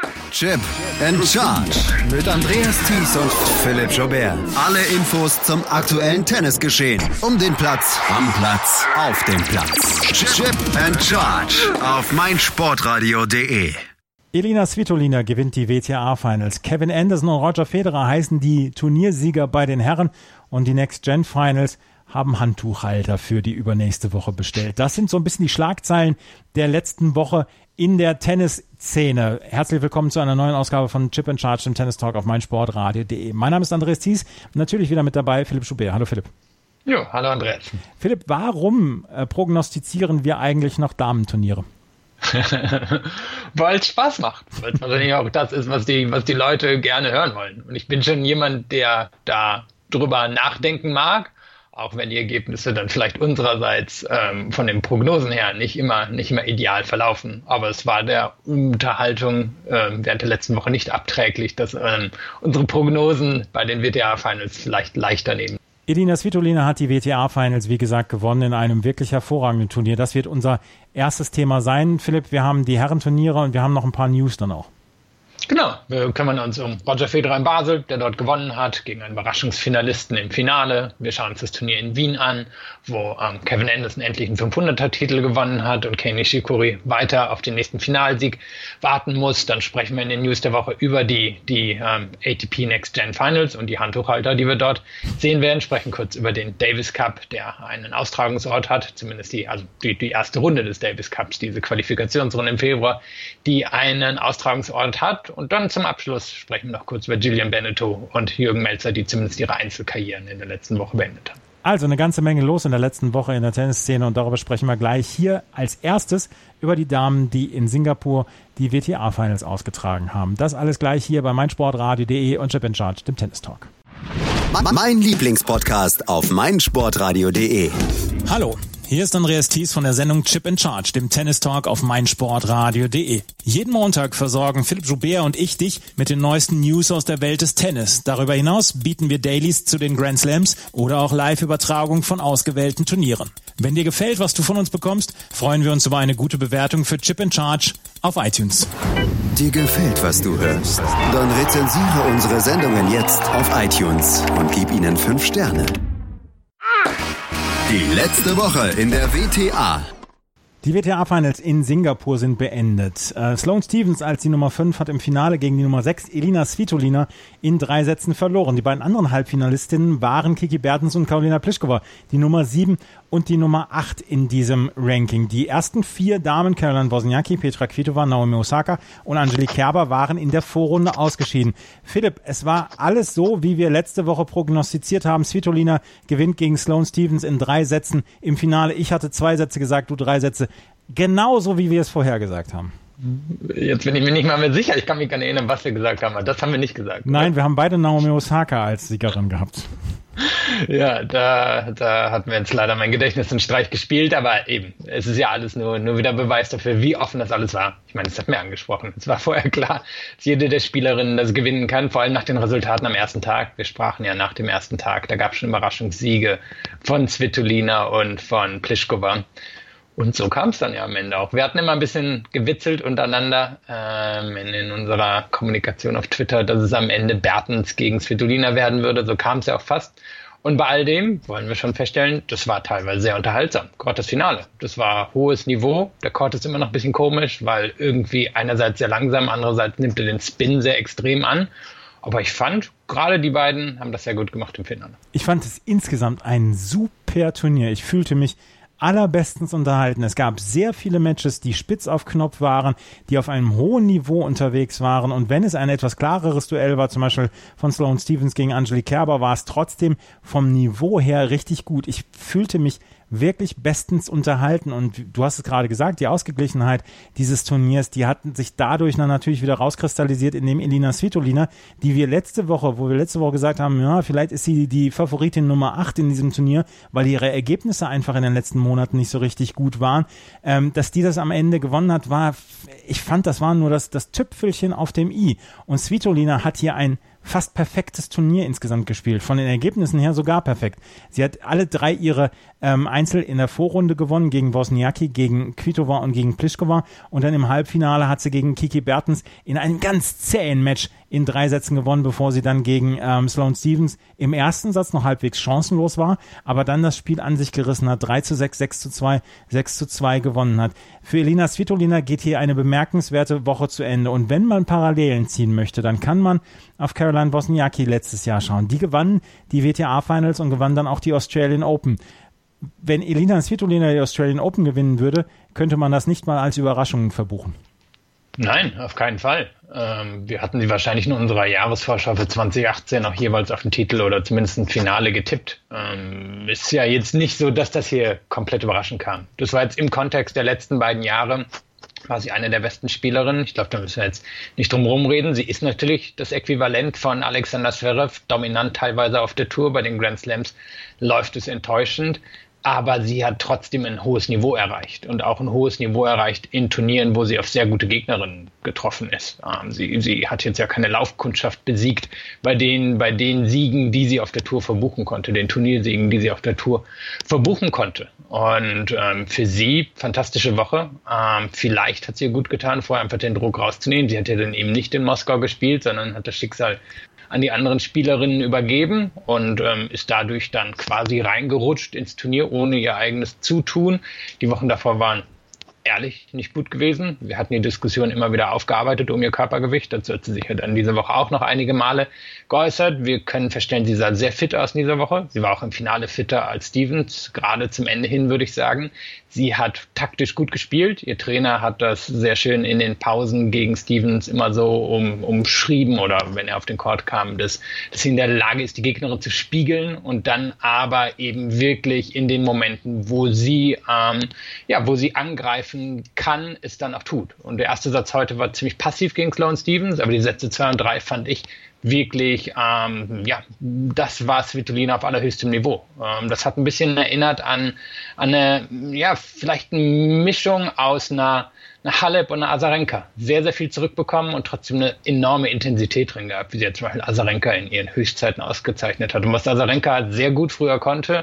Chip and Charge mit Andreas Thies und Philipp Joubert. Alle Infos zum aktuellen Tennisgeschehen. Um den Platz, am Platz, auf dem Platz. Chip and Charge auf meinsportradio.de. Elina Svitolina gewinnt die WTA-Finals. Kevin Anderson und Roger Federer heißen die Turniersieger bei den Herren und die Next-Gen-Finals haben Handtuchhalter für die übernächste Woche bestellt. Das sind so ein bisschen die Schlagzeilen der letzten Woche in der Tennisszene. Herzlich willkommen zu einer neuen Ausgabe von Chip and Charge, dem Tennis Talk auf meinsportradio.de. Mein Name ist Andreas Thies, natürlich wieder mit dabei Philipp Joubert. Hallo Philipp. Jo, hallo Andreas. Philipp, warum prognostizieren wir eigentlich noch Damenturniere? Weil es Spaß macht. Weil es wahrscheinlich auch das ist, was die Leute gerne hören wollen. Und ich bin schon jemand, der da drüber nachdenken mag, auch wenn die Ergebnisse dann vielleicht unsererseits von den Prognosen her nicht immer ideal verlaufen. Aber es war der Unterhaltung während der letzten Woche nicht abträglich, dass unsere Prognosen bei den WTA-Finals vielleicht leichter nehmen. Elina Svitolina hat die WTA-Finals, wie gesagt, gewonnen in einem wirklich hervorragenden Turnier. Das wird unser erstes Thema sein. Philipp, wir haben die Herrenturniere und wir haben noch ein paar News dann auch. Genau, wir kümmern uns um Roger Federer in Basel, der dort gewonnen hat, gegen einen Überraschungsfinalisten im Finale. Wir schauen uns das Turnier in Wien an, wo Kevin Anderson endlich einen 500er-Titel gewonnen hat und Kei Nishikori weiter auf den nächsten Finalsieg warten muss. Dann sprechen wir in den News der Woche über die ATP Next Gen Finals und die Handtuchhalter, die wir dort sehen werden. Sprechen kurz über den Davis Cup, der einen Austragungsort hat, zumindest die erste Runde des Davis Cups, diese Qualifikationsrunde im Februar, die einen Austragungsort hat. Und dann zum Abschluss sprechen wir noch kurz über Gillian Benneteau und Jürgen Melzer, die zumindest ihre Einzelkarrieren in der letzten Woche beendet haben. Also eine ganze Menge los in der letzten Woche in der Tennisszene und darüber sprechen wir gleich hier als erstes über die Damen, die in Singapur die WTA-Finals ausgetragen haben. Das alles gleich hier bei meinsportradio.de und Chip and Charge, dem Tennis Talk. Mein Lieblingspodcast auf meinsportradio.de. Hallo. Hier ist Andreas Thies von der Sendung Chip and Charge, dem Tennis Talk auf meinsportradio.de. Jeden Montag versorgen Philipp Joubert und ich dich mit den neuesten News aus der Welt des Tennis. Darüber hinaus bieten wir Dailies zu den Grand Slams oder auch Live-Übertragung von ausgewählten Turnieren. Wenn dir gefällt, was du von uns bekommst, freuen wir uns über eine gute Bewertung für Chip and Charge auf iTunes. Dir gefällt, was du hörst? Dann rezensiere unsere Sendungen jetzt auf iTunes und gib ihnen 5 Sterne. Die letzte Woche in der WTA. Die WTA-Finals in Singapur sind beendet. Sloane Stephens als die Nummer 5 hat im Finale gegen die Nummer 6 Elina Svitolina in 3 Sätzen verloren. Die beiden anderen Halbfinalistinnen waren Kiki Bertens und Karolina Pliskova, die Nummer 7 und die Nummer 8 in diesem Ranking. Die ersten 4 Damen, Caroline Wozniacki, Petra Kvitova, Naomi Osaka und Angelique Kerber, waren in der Vorrunde ausgeschieden. Philipp, es war alles so, wie wir letzte Woche prognostiziert haben. Svitolina gewinnt gegen Sloane Stephens in 3 Sätzen im Finale. Ich hatte 2 Sätze gesagt, du 3 Sätze. Genauso, wie wir es vorher gesagt haben. Jetzt bin ich mir nicht mal mehr sicher. Ich kann mich gar nicht erinnern, was wir gesagt haben. Das haben wir nicht gesagt. Nein, oder? Wir haben beide Naomi Osaka als Siegerin gehabt. Ja, da hat mir jetzt leider mein Gedächtnis einen Streich gespielt, aber eben, es ist ja alles nur wieder Beweis dafür, wie offen das alles war. Ich meine, das hat mir angesprochen. Es war vorher klar, dass jede der Spielerinnen das gewinnen kann, vor allem nach den Resultaten am ersten Tag. Wir sprachen ja nach dem ersten Tag, da gab es schon Überraschungssiege von Svitolina und von Pliskova. Und so kam es dann ja am Ende auch. Wir hatten immer ein bisschen gewitzelt untereinander in unserer Kommunikation auf Twitter, dass es am Ende Bertens gegen Svitolina werden würde. So kam es ja auch fast. Und bei all dem wollen wir schon feststellen, das war teilweise sehr unterhaltsam. Gerade das Finale. Das war hohes Niveau. Der Court ist immer noch ein bisschen komisch, weil irgendwie einerseits sehr langsam, andererseits nimmt er den Spin sehr extrem an. Aber ich fand, gerade die beiden haben das sehr gut gemacht im Finale. Ich fand es insgesamt ein super Turnier. Ich fühlte mich allerbestens unterhalten. Es gab sehr viele Matches, die spitz auf Knopf waren, die auf einem hohen Niveau unterwegs waren. Und wenn es ein etwas klareres Duell war, zum Beispiel von Sloane Stephens gegen Angelique Kerber, war es trotzdem vom Niveau her richtig gut. Ich fühlte mich wirklich bestens unterhalten und du hast es gerade gesagt, die Ausgeglichenheit dieses Turniers, die hat sich dadurch dann natürlich wieder rauskristallisiert, indem Elina Svitolina, wo wir letzte Woche gesagt haben, ja, vielleicht ist sie die Favoritin Nummer 8 in diesem Turnier, weil ihre Ergebnisse einfach in den letzten Monaten nicht so richtig gut waren, dass die das am Ende gewonnen hat, ich fand, das war nur das Tüpfelchen auf dem i und Svitolina hat hier ein fast perfektes Turnier insgesamt gespielt. Von den Ergebnissen her sogar perfekt. Sie hat alle 3 ihre Einzel in der Vorrunde gewonnen, gegen Wozniacki, gegen Kvitova und gegen Pliskova. Und dann im Halbfinale hat sie gegen Kiki Bertens in einem ganz zähen Match in 3 Sätzen gewonnen, bevor sie dann gegen Sloane Stephens im ersten Satz noch halbwegs chancenlos war, aber dann das Spiel an sich gerissen hat, 3:6, 6:2, 6:2 gewonnen hat. Für Elina Svitolina geht hier eine bemerkenswerte Woche zu Ende. Und wenn man Parallelen ziehen möchte, dann kann man auf Caroline Wozniacki letztes Jahr schauen. Die gewann die WTA-Finals und gewann dann auch die Australian Open. Wenn Elina Svitolina die Australian Open gewinnen würde, könnte man das nicht mal als Überraschung verbuchen. Nein, auf keinen Fall. Wir hatten sie wahrscheinlich in unserer Jahresvorschau für 2018 auch jeweils auf den Titel oder zumindest ein Finale getippt. Ist ja jetzt nicht so, dass das hier komplett überraschend kam. Das war jetzt im Kontext der letzten beiden Jahre, war sie eine der besten Spielerinnen. Ich glaube, da müssen wir jetzt nicht drum herum reden. Sie ist natürlich das Äquivalent von Alexander Zverev, dominant teilweise auf der Tour. Bei den Grand Slams läuft es enttäuschend. Aber sie hat trotzdem ein hohes Niveau erreicht und auch ein hohes Niveau erreicht in Turnieren, wo sie auf sehr gute Gegnerinnen getroffen ist. Sie hat jetzt ja keine Laufkundschaft besiegt bei den Siegen, die sie auf der Tour verbuchen konnte, den Turniersiegen, die sie auf der Tour verbuchen konnte. Und für sie fantastische Woche. Vielleicht hat sie ihr gut getan, vorher einfach den Druck rauszunehmen. Sie hat ja dann eben nicht in Moskau gespielt, sondern hat das Schicksal an die anderen Spielerinnen übergeben und ist dadurch dann quasi reingerutscht ins Turnier ohne ihr eigenes Zutun. Die Wochen davor waren ehrlich nicht gut gewesen. Wir hatten die Diskussion immer wieder aufgearbeitet um ihr Körpergewicht. Dazu hat sie sich ja dann diese Woche auch noch einige Male geäußert. Wir können feststellen, sie sah sehr fit aus in dieser Woche. Sie war auch im Finale fitter als Stephens, gerade zum Ende hin, würde ich sagen. Sie hat taktisch gut gespielt. Ihr Trainer hat das sehr schön in den Pausen gegen Stephens immer so umschrieben oder wenn er auf den Court kam, dass sie in der Lage ist, die Gegnerin zu spiegeln und dann aber eben wirklich in den Momenten, wo sie angreifen kann, es dann auch tut. Und der erste Satz heute war ziemlich passiv gegen Sloane Stephens, aber die Sätze 2 und 3 fand ich wirklich, das war Svitolina auf allerhöchstem Niveau. Das hat ein bisschen erinnert an eine, vielleicht eine Mischung aus einer Halep und einer Azarenka. Sehr, sehr viel zurückbekommen und trotzdem eine enorme Intensität drin gehabt, wie sie jetzt zum Beispiel Azarenka in ihren Höchstzeiten ausgezeichnet hat. Und was Azarenka sehr gut früher konnte,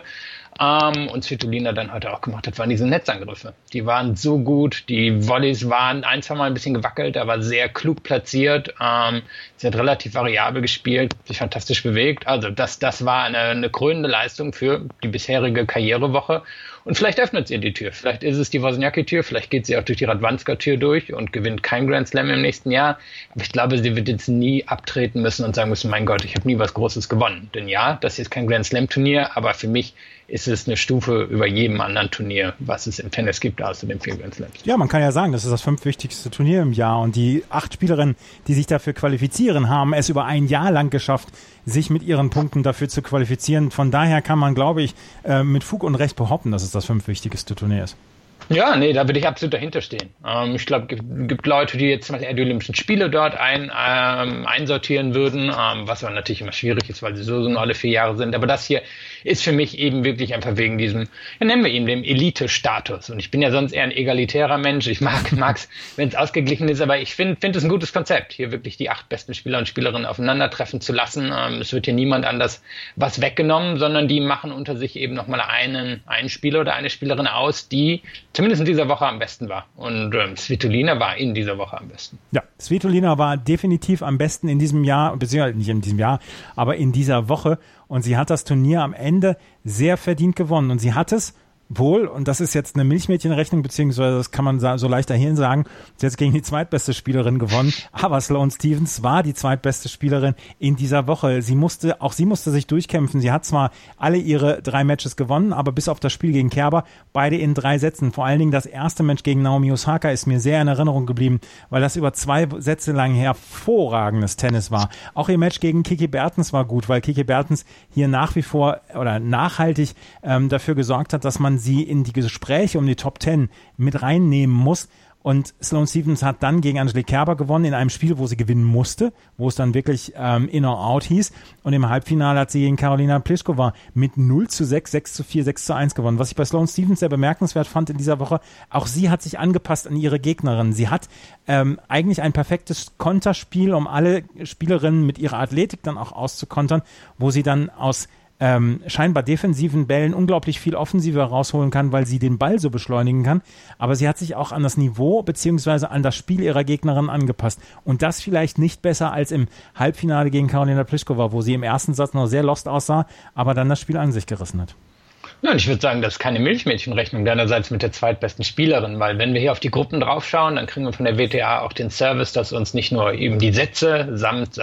und Svitolina dann heute auch gemacht hat, waren diese Netzangriffe. Die waren so gut, die Volleys waren ein, zwei Mal ein bisschen gewackelt, aber sehr klug platziert. Sie hat relativ variabel gespielt, sich fantastisch bewegt. Also das war eine krönende Leistung für die bisherige Karrierewoche. Und vielleicht öffnet sie die Tür. Vielleicht ist es die Wozniacki-Tür, vielleicht geht sie auch durch die Radwanska-Tür durch und gewinnt kein Grand Slam im nächsten Jahr. Aber ich glaube, sie wird jetzt nie abtreten müssen und sagen müssen, mein Gott, ich habe nie was Großes gewonnen. Denn ja, das ist kein Grand Slam-Turnier, aber für mich ist es eine Stufe über jedem anderen Turnier, was es im Tennis gibt, außer den 4 Grand Slams. Ja, man kann ja sagen, das ist das 5. wichtigste Turnier im Jahr und die 8 Spielerinnen, die sich dafür qualifizieren, haben es über ein Jahr lang geschafft, sich mit ihren Punkten dafür zu qualifizieren. Von daher kann man, glaube ich, mit Fug und Recht behaupten, dass es das 5. wichtigste Turnier ist. Ja, nee, da würde ich absolut dahinter stehen. Ich glaube, es gibt Leute, die jetzt zum Beispiel die Olympischen Spiele dort einsortieren würden, was aber natürlich immer schwierig ist, weil sie so nur alle 4 Jahre sind. Aber das hier ist für mich eben wirklich einfach wegen diesem, nennen wir ihn, dem Elite-Status. Und ich bin ja sonst eher ein egalitärer Mensch. Ich mag's, wenn es ausgeglichen ist, aber ich finde es ein gutes Konzept, hier wirklich die 8 besten Spieler und Spielerinnen aufeinandertreffen zu lassen. Es wird hier niemand anders was weggenommen, sondern die machen unter sich eben nochmal einen Spieler oder eine Spielerin aus, die zumindest in dieser Woche am besten war. Und Svitolina war in dieser Woche am besten. Ja, Svitolina war definitiv am besten in diesem Jahr, beziehungsweise nicht in diesem Jahr, aber in dieser Woche. Und sie hat das Turnier am Ende sehr verdient gewonnen. Und sie hat es wohl, und das ist jetzt eine Milchmädchenrechnung, beziehungsweise das kann man so leicht dahin sagen, sie hat jetzt gegen die zweitbeste Spielerin gewonnen, aber Sloane Stephens war die zweitbeste Spielerin in dieser Woche. Sie musste sich durchkämpfen. Sie hat zwar alle ihre 3 Matches gewonnen, aber bis auf das Spiel gegen Kerber, beide in 3 Sätzen. Vor allen Dingen das erste Match gegen Naomi Osaka ist mir sehr in Erinnerung geblieben, weil das über 2 Sätze lang hervorragendes Tennis war. Auch ihr Match gegen Kiki Bertens war gut, weil Kiki Bertens hier nach wie vor oder nachhaltig dafür gesorgt hat, dass man sie in die Gespräche um die Top 10 mit reinnehmen muss. Und Sloane Stephens hat dann gegen Angelique Kerber gewonnen in einem Spiel, wo sie gewinnen musste, wo es dann wirklich in or out hieß. Und im Halbfinale hat sie gegen Karolina Pliskova mit 0:6, 6:4, 6:1 gewonnen. Was ich bei Sloane Stephens sehr bemerkenswert fand in dieser Woche, auch sie hat sich angepasst an ihre Gegnerin. Sie hat eigentlich ein perfektes Konterspiel, um alle Spielerinnen mit ihrer Athletik dann auch auszukontern, wo sie dann aus scheinbar defensiven Bällen unglaublich viel Offensive rausholen kann, weil sie den Ball so beschleunigen kann. Aber sie hat sich auch an das Niveau beziehungsweise an das Spiel ihrer Gegnerin angepasst. Und das vielleicht nicht besser als im Halbfinale gegen Karolina Pliskova, wo sie im ersten Satz noch sehr lost aussah, aber dann das Spiel an sich gerissen hat. Ja, und ich würde sagen, das ist keine Milchmädchenrechnung deinerseits mit der zweitbesten Spielerin, weil wenn wir hier auf die Gruppen draufschauen, dann kriegen wir von der WTA auch den Service, dass uns nicht nur eben die Sätze samt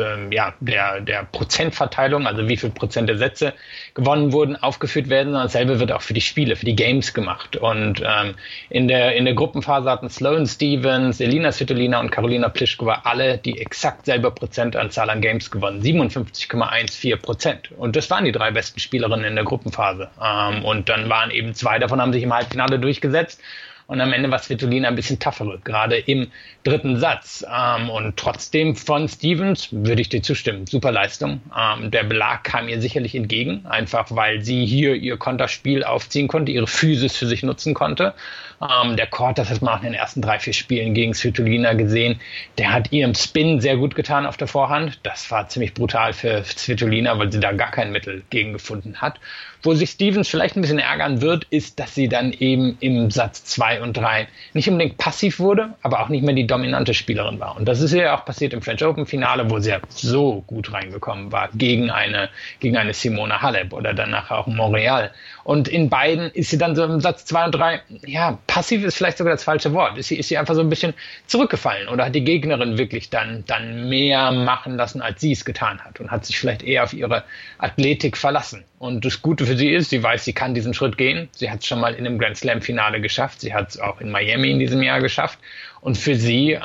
der Prozentverteilung, also wie viel Prozent der Sätze gewonnen wurden, aufgeführt werden, sondern dasselbe wird auch für die Spiele, für die Games gemacht. Und in der Gruppenphase hatten Sloane Stephens, Elina Svitolina und Karolina Pliskova alle die exakt selbe Prozentanzahl an Games gewonnen, 57,14%. Und das waren die 3 besten Spielerinnen in der Gruppenphase. Und dann waren eben 2 davon, haben sich im Halbfinale durchgesetzt. Und am Ende war Svitolina ein bisschen tougher, gerade im 3. Satz. Und trotzdem von Stephens würde ich dir zustimmen. Super Leistung. Der Belag kam ihr sicherlich entgegen, einfach weil sie hier ihr Konterspiel aufziehen konnte, ihre Physis für sich nutzen konnte. Der Court, das hat man auch in den ersten 3-4 Spielen gegen Svitolina gesehen, der hat ihrem Spin sehr gut getan auf der Vorhand. Das war ziemlich brutal für Svitolina, weil sie da gar kein Mittel gegen gefunden hat. Wo sich Stephens vielleicht ein bisschen ärgern wird, ist, dass sie dann eben im Satz 2 und 3 nicht unbedingt passiv wurde, aber auch nicht mehr die dominante Spielerin war. Und das ist ja auch passiert im French Open Finale, wo sie ja so gut reingekommen war gegen eine Simona Halep oder danach auch Montreal. Und in beiden ist sie dann so im Satz 2 und 3, ja, passiv ist vielleicht sogar das falsche Wort. Ist sie einfach so ein bisschen zurückgefallen oder hat die Gegnerin wirklich dann mehr machen lassen, als sie es getan hat und hat sich vielleicht eher auf ihre Athletik verlassen. Und das Gute für sie ist, sie weiß, sie kann diesen Schritt gehen. Sie hat es schon mal in einem Grand Slam Finale geschafft. Sie hat es auch in Miami in diesem Jahr geschafft. Und für sie,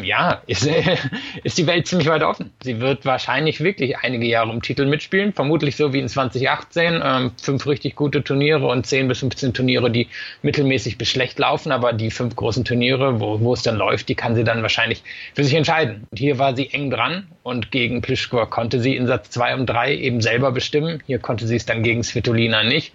ist die Welt ziemlich weit offen. Sie wird wahrscheinlich wirklich einige Jahre um Titel mitspielen. Vermutlich so wie in 2018. 5 richtig gute Turniere und 10 bis 15 Turniere, die mittelmäßig bis schlecht laufen. Aber die 5 großen Turniere, wo es dann läuft, die kann sie dann wahrscheinlich für sich entscheiden. Und hier war sie eng dran. Und gegen Pliskova konnte sie in Satz 2 und 3 eben selber bestimmen. Hier konnte sie es dann gegen Svitolina nicht.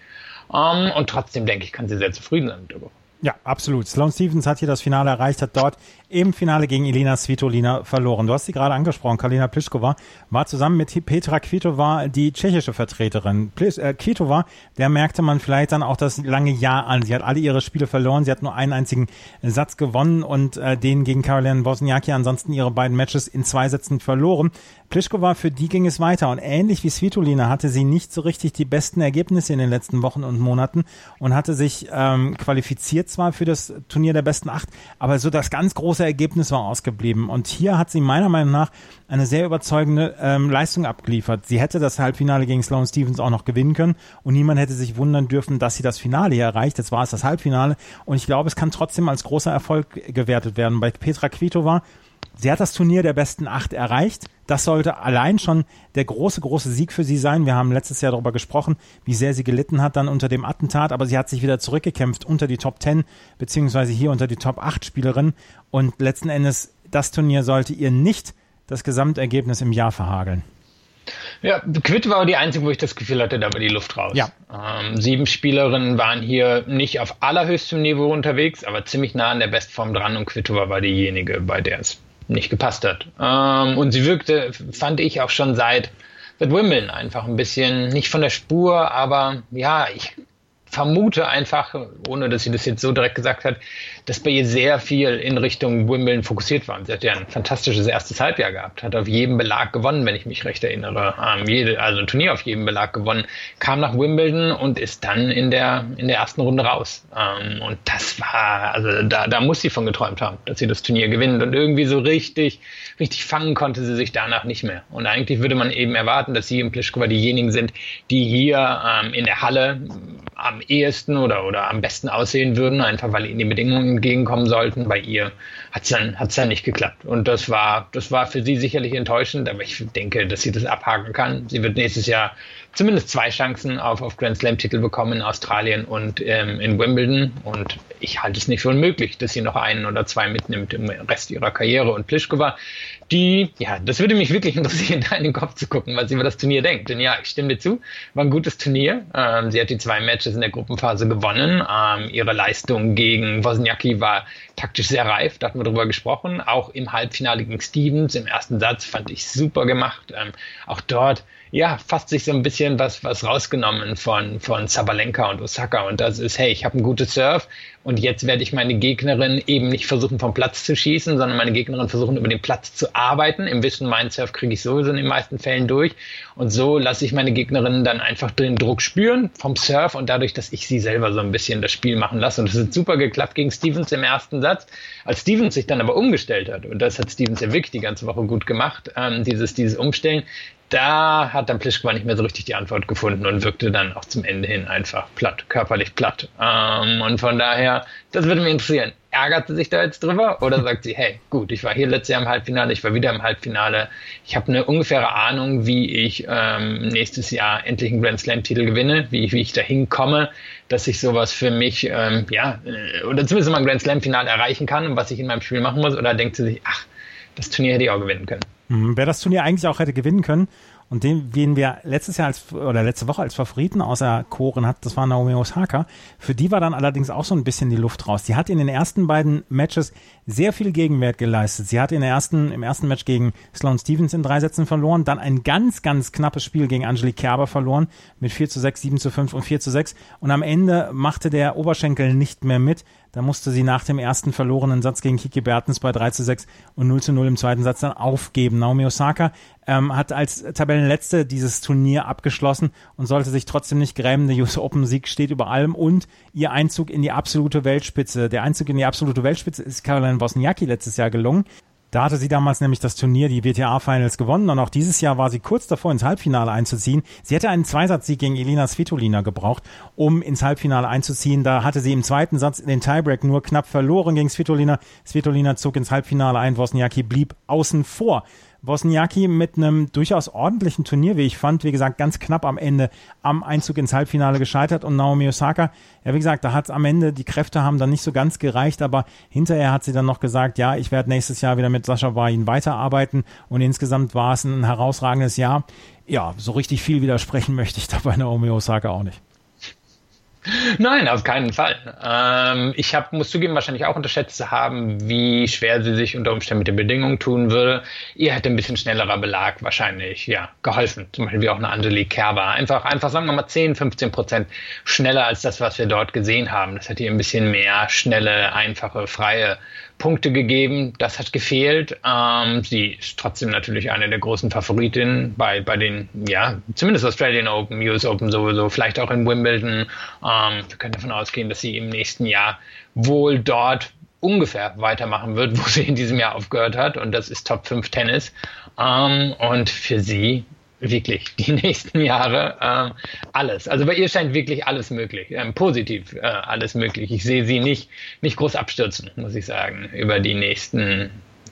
Und trotzdem, denke ich, kann sie sehr zufrieden sein mit der Woche. Ja, absolut. Sloane Stephens hat hier das Finale erreicht, hat dort im Finale gegen Elina Svitolina verloren. Du hast sie gerade angesprochen, Karolina Pliskova war zusammen mit Petra Kvitova die tschechische Vertreterin. Kvitova, der merkte man vielleicht dann auch das lange Jahr an. Sie hat alle ihre Spiele verloren, sie hat nur einen einzigen Satz gewonnen und den gegen Caroline Wozniacki ansonsten ihre beiden Matches in 2 Sätzen verloren. Pliskova, für die ging es weiter und ähnlich wie Svitolina hatte sie nicht so richtig die besten Ergebnisse in den letzten Wochen und Monaten und hatte sich qualifiziert zwar für das Turnier der besten 8, aber so das ganz große Ergebnis war ausgeblieben. Und hier hat sie meiner Meinung nach eine sehr überzeugende Leistung abgeliefert. Sie hätte das Halbfinale gegen Sloane Stephens auch noch gewinnen können und niemand hätte sich wundern dürfen, dass sie das Finale hier erreicht. Jetzt war es das Halbfinale und ich glaube, es kann trotzdem als großer Erfolg gewertet werden. Bei Petra Kvitova, sie hat das Turnier der besten 8 erreicht. Das sollte allein schon der große Sieg für sie sein. Wir haben letztes Jahr darüber gesprochen, wie sehr sie gelitten hat dann unter dem Attentat, aber sie hat sich wieder zurückgekämpft unter die Top 10, beziehungsweise hier unter die Top 8 Spielerinnen. Und letzten Endes, das Turnier sollte ihr nicht das Gesamtergebnis im Jahr verhageln. Ja, Kvitova war die einzige, wo ich das Gefühl hatte, da war die Luft raus. Ja. 7 Spielerinnen waren hier nicht auf allerhöchstem Niveau unterwegs, aber ziemlich nah an der Bestform dran und Kvitova war diejenige, bei der es nicht gepasst hat. Und sie wirkte, fand ich, auch schon seit Wimbledon einfach ein bisschen nicht von der Spur, aber ja, ich vermute einfach, ohne dass sie das jetzt so direkt gesagt hat, dass bei ihr sehr viel in Richtung Wimbledon fokussiert war. Sie hat ja ein fantastisches erstes Halbjahr gehabt, hat auf jedem Belag gewonnen, wenn ich mich recht erinnere. Also ein Turnier auf jedem Belag gewonnen, kam nach Wimbledon und ist dann in der ersten Runde raus. Und das war, also da muss sie von geträumt haben, dass sie das Turnier gewinnt. Und irgendwie so richtig fangen konnte sie sich danach nicht mehr. Und eigentlich würde man eben erwarten, dass sie und Pliskova diejenigen sind, die hier in der Halle am ehesten oder am besten aussehen würden, einfach weil ihnen die Bedingungen entgegenkommen sollten. Bei ihr hat's dann nicht geklappt. Und das war für sie sicherlich enttäuschend, aber ich denke, dass sie das abhaken kann. Sie wird nächstes Jahr zumindest 2 Chancen auf Grand Slam-Titel bekommen in Australien und in Wimbledon. Und ich halte es nicht für unmöglich, dass sie noch 1 oder 2 mitnimmt im Rest ihrer Karriere. Und Pliskova, das würde mich wirklich interessieren, da in den Kopf zu gucken, was sie über das Turnier denkt. Denn ja, ich stimme dir zu, war ein gutes Turnier. Sie hat die 2 Matches in der Gruppenphase gewonnen. Ihre Leistung gegen Wozniacki war taktisch sehr reif, da hatten wir drüber gesprochen. Auch im Halbfinale gegen Stevens, im ersten Satz, fand ich super gemacht. Auch dort, fast sich so ein bisschen was rausgenommen von Sabalenka und Osaka. Und das ist, hey, ich habe ein gutes Serve und jetzt werde ich meine Gegnerin eben nicht versuchen, vom Platz zu schießen, sondern meine Gegnerin versuchen, über den Platz zu arbeiten. Im Wissen, mein Serve kriege ich sowieso in den meisten Fällen durch. Und so lasse ich meine Gegnerinnen dann einfach den Druck spüren vom Serve und dadurch, dass ich sie selber so ein bisschen das Spiel machen lasse. Und das hat super geklappt gegen Stevens im ersten Satz. Als Stevens sich dann aber umgestellt hat, und das hat Stevens ja wirklich die ganze Woche gut gemacht, dieses Umstellen, da hat dann Pliskova nicht mehr so richtig die Antwort gefunden und wirkte dann auch zum Ende hin einfach platt, körperlich platt. Und von daher, das würde mich interessieren. Ärgert sie sich da jetzt drüber oder sagt sie, hey, gut, ich war hier letztes Jahr im Halbfinale, ich war wieder im Halbfinale. Ich habe eine ungefähre Ahnung, wie ich nächstes Jahr endlich einen Grand Slam-Titel gewinne, wie ich da hinkomme, dass ich sowas für mich, oder zumindest mal ein Grand Slam-Finale erreichen kann und was ich in meinem Spiel machen muss. Oder denkt sie sich, ach, das Turnier hätte ich auch gewinnen können. Wer das Turnier eigentlich auch hätte gewinnen können und den wir letzte Woche als Favoriten auserkoren hat, das war Naomi Osaka. Für die war dann allerdings auch so ein bisschen die Luft raus. Die hat in den ersten beiden Matches sehr viel Gegenwert geleistet. Sie hat im ersten Match gegen Sloane Stephens in 3 Sätzen verloren, dann ein ganz, ganz knappes Spiel gegen Angelique Kerber verloren mit 4:6, 7:5 und 4:6 und am Ende machte der Oberschenkel nicht mehr mit. Da musste sie nach dem ersten verlorenen Satz gegen Kiki Bertens bei 3:6 und 0:0 im zweiten Satz dann aufgeben. Naomi Osaka hat als Tabellenletzte dieses Turnier abgeschlossen und sollte sich trotzdem nicht grämen. Der US Open Sieg steht über allem und ihr Einzug in die absolute Weltspitze. Der Einzug in die absolute Weltspitze ist Caroline Wozniacki letztes Jahr gelungen. Da hatte sie damals nämlich das Turnier, die WTA-Finals gewonnen und auch dieses Jahr war sie kurz davor, ins Halbfinale einzuziehen. Sie hätte einen Zweisatzsieg gegen Elina Svitolina gebraucht, um ins Halbfinale einzuziehen. Da hatte sie im zweiten Satz den Tiebreak nur knapp verloren gegen Svitolina. Svitolina zog ins Halbfinale ein, Wozniacki blieb außen vor. Wozniacki mit einem durchaus ordentlichen Turnier, wie ich fand, wie gesagt, ganz knapp am Ende am Einzug ins Halbfinale gescheitert und Naomi Osaka, ja wie gesagt, da hat am Ende, die Kräfte haben dann nicht so ganz gereicht, aber hinterher hat sie dann noch gesagt, ja, ich werde nächstes Jahr wieder mit Sascha Wahin weiterarbeiten und insgesamt war es ein herausragendes Jahr. Ja, so richtig viel widersprechen möchte ich dabei Naomi Osaka auch nicht. Nein, auf keinen Fall. Ich muss zugeben, wahrscheinlich auch unterschätzt zu haben, wie schwer sie sich unter Umständen mit den Bedingungen tun würde. Ihr hätte ein bisschen schnellerer Belag wahrscheinlich, geholfen. Zum Beispiel wie auch eine Angelique Kerber. Einfach, sagen wir mal 10-15% schneller als das, was wir dort gesehen haben. Das hätte ihr ein bisschen mehr schnelle, einfache, freie Punkte gegeben. Das hat gefehlt. Sie ist trotzdem natürlich eine der großen Favoritinnen bei den, zumindest Australian Open, US Open sowieso, vielleicht auch in Wimbledon. Wir können davon ausgehen, dass sie im nächsten Jahr wohl dort ungefähr weitermachen wird, wo sie in diesem Jahr aufgehört hat. Und das ist Top 5 Tennis. Und für sie wirklich die nächsten Jahre alles. Also bei ihr scheint wirklich alles möglich, positiv alles möglich. Ich sehe sie nicht groß abstürzen, muss ich sagen, über die nächsten,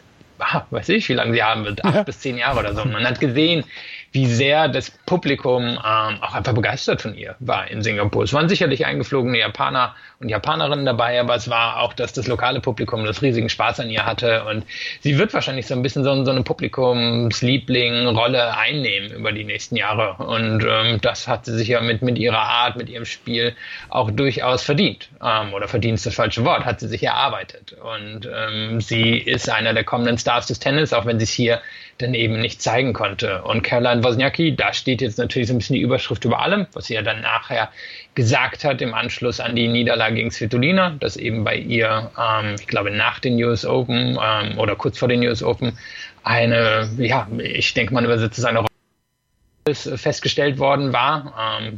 wie lange sie haben wird, 8 bis 10 Jahre oder so. Man hat gesehen, wie sehr das Publikum auch einfach begeistert von ihr war in Singapur. Es waren sicherlich eingeflogene Japaner und Japanerinnen dabei, aber es war auch, dass das lokale Publikum das riesigen Spaß an ihr hatte und sie wird wahrscheinlich so ein bisschen so eine Publikumsliebling-Rolle einnehmen über die nächsten Jahre und das hat sie sich ja mit ihrer Art, mit ihrem Spiel auch durchaus verdient. Oder verdient ist das falsche Wort, hat sie sich erarbeitet und sie ist einer der kommenden Stars des Tennis, auch wenn sie es hier dann eben nicht zeigen konnte. Und Caroline Wozniacki, da steht jetzt natürlich so ein bisschen die Überschrift über allem, was sie ja dann nachher gesagt hat im Anschluss an die Niederlage gegen Svitolina, dass eben bei ihr, ich glaube nach den US Open oder kurz vor den US Open, ich denke, man übersetzt es eine Rolle festgestellt worden war,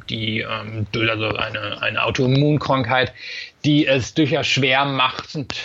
also eine Autoimmunkrankheit, die es durchaus schwer macht und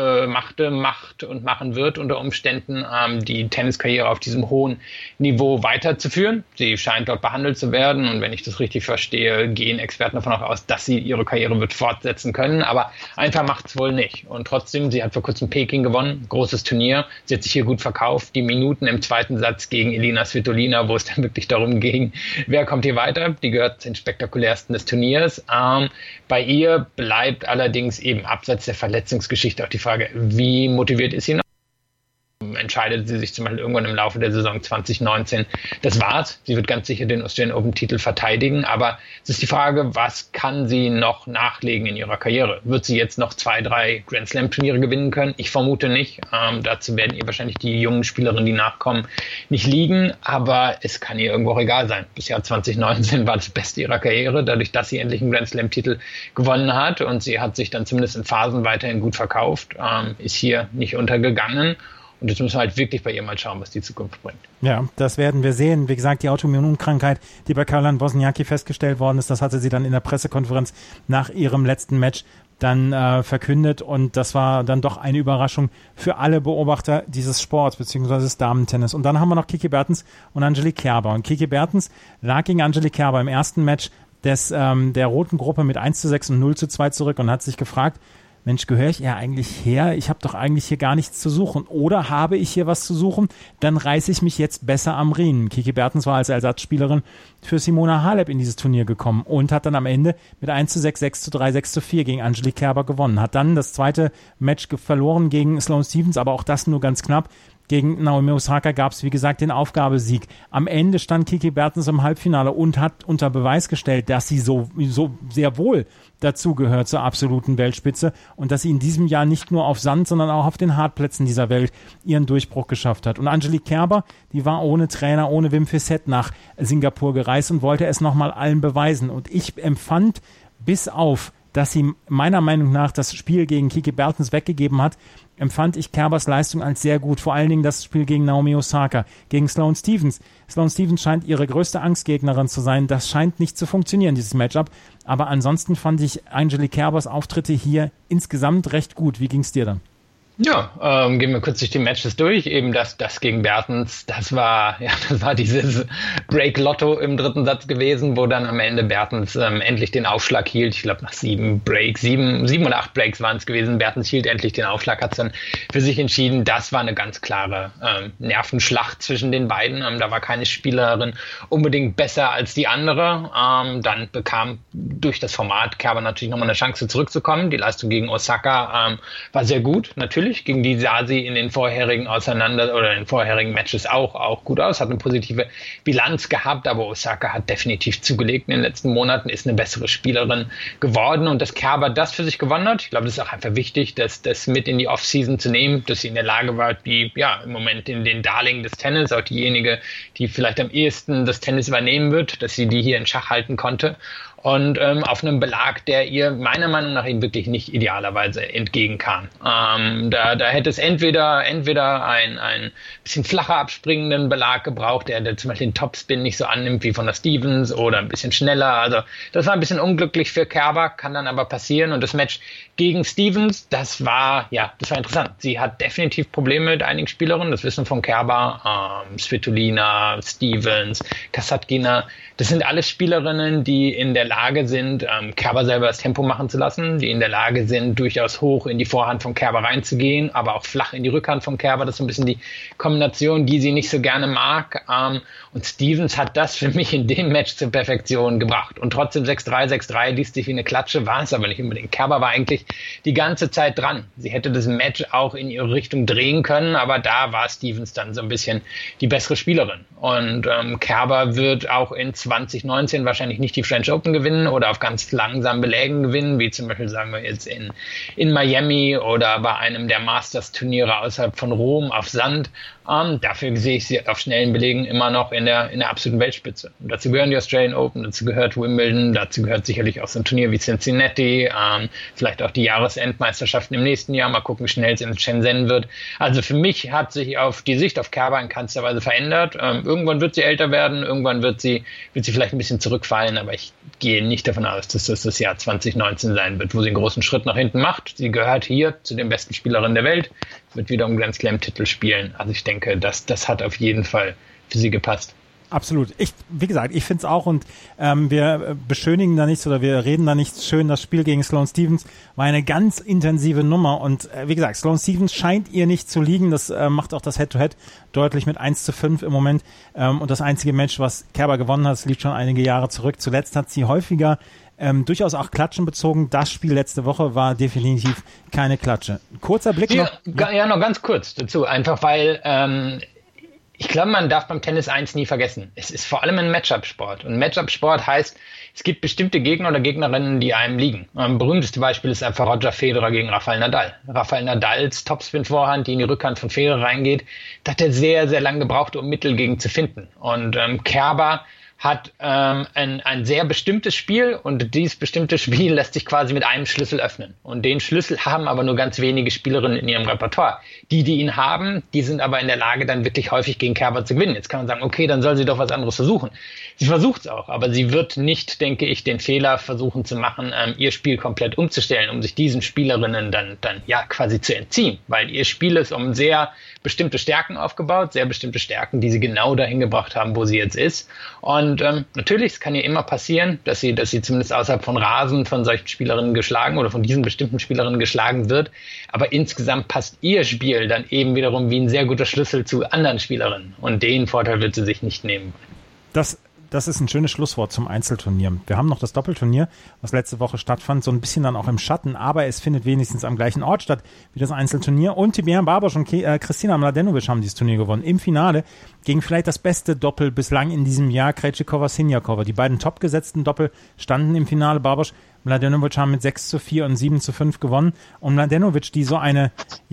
machen wird, unter Umständen die Tenniskarriere auf diesem hohen Niveau weiterzuführen. Sie scheint dort behandelt zu werden und wenn ich das richtig verstehe, gehen Experten davon auch aus, dass sie ihre Karriere wird fortsetzen können, aber einfach macht es wohl nicht. Und trotzdem, sie hat vor kurzem Peking gewonnen, großes Turnier, sie hat sich hier gut verkauft, die Minuten im zweiten Satz gegen Elina Svitolina, wo es dann wirklich darum ging, wer kommt hier weiter, die gehört zu den spektakulärsten des Turniers. Bei ihr bleibt allerdings eben abseits der Verletzungsgeschichte auch die Frage, wie motiviert ist sie noch? Entscheidet sie sich zum Beispiel irgendwann im Laufe der Saison 2019, das war's. Sie wird ganz sicher den Australian Open-Titel verteidigen, aber es ist die Frage, was kann sie noch nachlegen in ihrer Karriere? Wird sie jetzt noch 2, 3 Grand Slam-Turniere gewinnen können? Ich vermute nicht. Dazu werden ihr wahrscheinlich die jungen Spielerinnen, die nachkommen, nicht liegen, aber es kann ihr irgendwo auch egal sein. Bis Jahr 2019 war das Beste ihrer Karriere, dadurch, dass sie endlich einen Grand Slam-Titel gewonnen hat und sie hat sich dann zumindest in Phasen weiterhin gut verkauft, ist hier nicht untergegangen. Und jetzt müssen wir halt wirklich bei ihr mal schauen, was die Zukunft bringt. Ja, das werden wir sehen. Wie gesagt, die Autoimmunkrankheit, die bei Caroline Wozniacki festgestellt worden ist, das hatte sie dann in der Pressekonferenz nach ihrem letzten Match dann verkündet. Und das war dann doch eine Überraschung für alle Beobachter dieses Sports, beziehungsweise des Damentennis. Und dann haben wir noch Kiki Bertens und Angelique Kerber. Und Kiki Bertens lag gegen Angelique Kerber im ersten Match der roten Gruppe mit 1:6 und 0:2 zurück und hat sich gefragt, Mensch, gehöre ich ja eigentlich her? Ich habe doch eigentlich hier gar nichts zu suchen. Oder habe ich hier was zu suchen? Dann reiße ich mich jetzt besser am Riemen. Kiki Bertens war als Ersatzspielerin für Simona Halep in dieses Turnier gekommen und hat dann am Ende mit 1:6, 6:3, 6:4 gegen Angelique Kerber gewonnen. Hat dann das zweite Match verloren gegen Sloane Stephens, aber auch das nur ganz knapp. Gegen Naomi Osaka gab es, wie gesagt, den Aufgabesieg. Am Ende stand Kiki Bertens im Halbfinale und hat unter Beweis gestellt, dass sie so sehr wohl dazugehört zur absoluten Weltspitze und dass sie in diesem Jahr nicht nur auf Sand, sondern auch auf den Hartplätzen dieser Welt ihren Durchbruch geschafft hat. Und Angelique Kerber, die war ohne Trainer, ohne Wim Fissette nach Singapur gereist und wollte es nochmal allen beweisen. Und ich empfand bis auf, dass sie meiner Meinung nach das Spiel gegen Kiki Bertens weggegeben hat, empfand ich Kerbers Leistung als sehr gut. Vor allen Dingen das Spiel gegen Naomi Osaka, gegen Sloane Stephens. Sloane Stephens scheint ihre größte Angstgegnerin zu sein. Das scheint nicht zu funktionieren, dieses Matchup. Aber ansonsten fand ich Angelique Kerbers Auftritte hier insgesamt recht gut. Wie ging es dir dann? Ja, gehen wir kurz durch die Matches durch. Eben das gegen Bertens, das war dieses Break-Lotto im dritten Satz gewesen, wo dann am Ende Bertens endlich den Aufschlag hielt. Ich glaube nach 7 oder 8 Breaks waren es gewesen. Bertens hielt endlich den Aufschlag, hat es dann für sich entschieden. Das war eine ganz klare Nervenschlacht zwischen den beiden. Da war keine Spielerin unbedingt besser als die andere. Dann bekam durch das Format Kerber natürlich nochmal eine Chance zurückzukommen. Die Leistung gegen Osaka war sehr gut, natürlich. Gegen die sah sie in den vorherigen Matches auch gut aus, hat eine positive Bilanz gehabt, aber Osaka hat definitiv zugelegt in den letzten Monaten, ist eine bessere Spielerin geworden und dass Kerber das für sich gewonnen hat, ich glaube, das ist auch einfach wichtig, das mit in die Offseason zu nehmen, dass sie in der Lage war, die im Moment in den Darlingen des Tennis, auch diejenige, die vielleicht am ehesten das Tennis übernehmen wird, dass sie die hier in Schach halten konnte. Und auf einem Belag, der ihr meiner Meinung nach eben wirklich nicht idealerweise entgegenkam. Da hätte es entweder ein bisschen flacher abspringenden Belag gebraucht, der zum Beispiel den Topspin nicht so annimmt wie von der Stephens oder ein bisschen schneller. Also das war ein bisschen unglücklich für Kerber, kann dann aber passieren. Und das Match gegen Stephens, das war interessant. Sie hat definitiv Probleme mit einigen Spielerinnen, das wissen von Kerber, Svitolina, Stephens, Kasatkina. Das sind alles Spielerinnen, die in der Lage sind, Kerber selber das Tempo machen zu lassen, die in der Lage sind, durchaus hoch in die Vorhand von Kerber reinzugehen, aber auch flach in die Rückhand von Kerber. Das ist so ein bisschen die Kombination, die sie nicht so gerne mag. Und Stephens hat das für mich in dem Match zur Perfektion gebracht. Und trotzdem 6:3, 6:3 liest sich wie eine Klatsche, war es aber nicht unbedingt. Kerber war eigentlich die ganze Zeit dran. Sie hätte das Match auch in ihre Richtung drehen können, aber da war Stephens dann so ein bisschen die bessere Spielerin. Und Kerber wird auch in 2019 wahrscheinlich nicht die French Open gewinnen oder auf ganz langsamen Belägen gewinnen, wie zum Beispiel sagen wir jetzt in Miami oder bei einem der Masters-Turniere außerhalb von Rom auf Sand. Dafür sehe ich sie auf schnellen Belegen immer noch in der absoluten Weltspitze. Und dazu gehören die Australian Open, dazu gehört Wimbledon, dazu gehört sicherlich auch so ein Turnier wie Cincinnati, vielleicht auch die Jahresendmeisterschaften im nächsten Jahr. Mal gucken, wie schnell es in Shenzhen wird. Also für mich hat sich auf die Sicht auf Kerber in keinster Weise verändert. Irgendwann wird sie älter werden, irgendwann wird sie vielleicht ein bisschen zurückfallen, aber ich gehe nicht davon aus, dass das Jahr 2019 sein wird, wo sie einen großen Schritt nach hinten macht. Sie gehört hier zu den besten Spielerinnen der Welt, wird wieder um Grand Slam-Titel spielen. Also ich denke, das hat auf jeden Fall für sie gepasst. Absolut. Wie gesagt, ich finde es auch und wir beschönigen da nichts oder wir reden da nichts schön. Das Spiel gegen Sloane Stephens war eine ganz intensive Nummer und wie gesagt, Sloane Stephens scheint ihr nicht zu liegen. Das macht auch das Head-to-Head deutlich mit 1:5 im Moment und das einzige Match, was Kerber gewonnen hat, das liegt schon einige Jahre zurück. Zuletzt hat sie häufiger durchaus auch Klatschen bezogen. Das Spiel letzte Woche war definitiv keine Klatsche. Kurzer Blick noch. Ja, noch ganz kurz dazu. Einfach weil ich glaube, man darf beim Tennis eins nie vergessen. Es ist vor allem ein Matchup-Sport. Und Matchup-Sport heißt, es gibt bestimmte Gegner oder Gegnerinnen, die einem liegen. Berühmteste Beispiel ist einfach Roger Federer gegen Rafael Nadal. Rafael Nadals Topspin-Vorhand, die in die Rückhand von Federer reingeht, da hat er sehr, sehr lange gebraucht, um Mittel gegen zu finden. Und Kerber hat ein sehr bestimmtes Spiel und dieses bestimmte Spiel lässt sich quasi mit einem Schlüssel öffnen. Und den Schlüssel haben aber nur ganz wenige Spielerinnen in ihrem Repertoire. Die ihn haben, die sind aber in der Lage, dann wirklich häufig gegen Kerber zu gewinnen. Jetzt kann man sagen, okay, dann soll sie doch was anderes versuchen. Sie versucht es auch, aber sie wird nicht, denke ich, den Fehler versuchen zu machen, ihr Spiel komplett umzustellen, um sich diesen Spielerinnen dann ja quasi zu entziehen. Weil ihr Spiel ist um sehr bestimmte Stärken aufgebaut, sehr bestimmte Stärken, die sie genau dahin gebracht haben, wo sie jetzt ist. Und natürlich, es kann ihr immer passieren, dass sie zumindest außerhalb von Rasen von solchen Spielerinnen geschlagen oder von diesen bestimmten Spielerinnen geschlagen wird. Aber insgesamt passt ihr Spiel dann eben wiederum wie ein sehr guter Schlüssel zu anderen Spielerinnen. Und den Vorteil wird sie sich nicht nehmen. Das ist ein schönes Schlusswort zum Einzelturnier. Wir haben noch das Doppelturnier, was letzte Woche stattfand, so ein bisschen dann auch im Schatten, aber es findet wenigstens am gleichen Ort statt wie das Einzelturnier. Und Tiziana Barbos und Kristina Mladenovic haben dieses Turnier gewonnen. Im Finale gegen vielleicht das beste Doppel bislang in diesem Jahr, Krejcikova-Sinjakova. Die beiden topgesetzten Doppel standen im Finale. Barbos Mladenovic haben mit 6:4 und 7:5 gewonnen. Und Mladenovic, die so eine,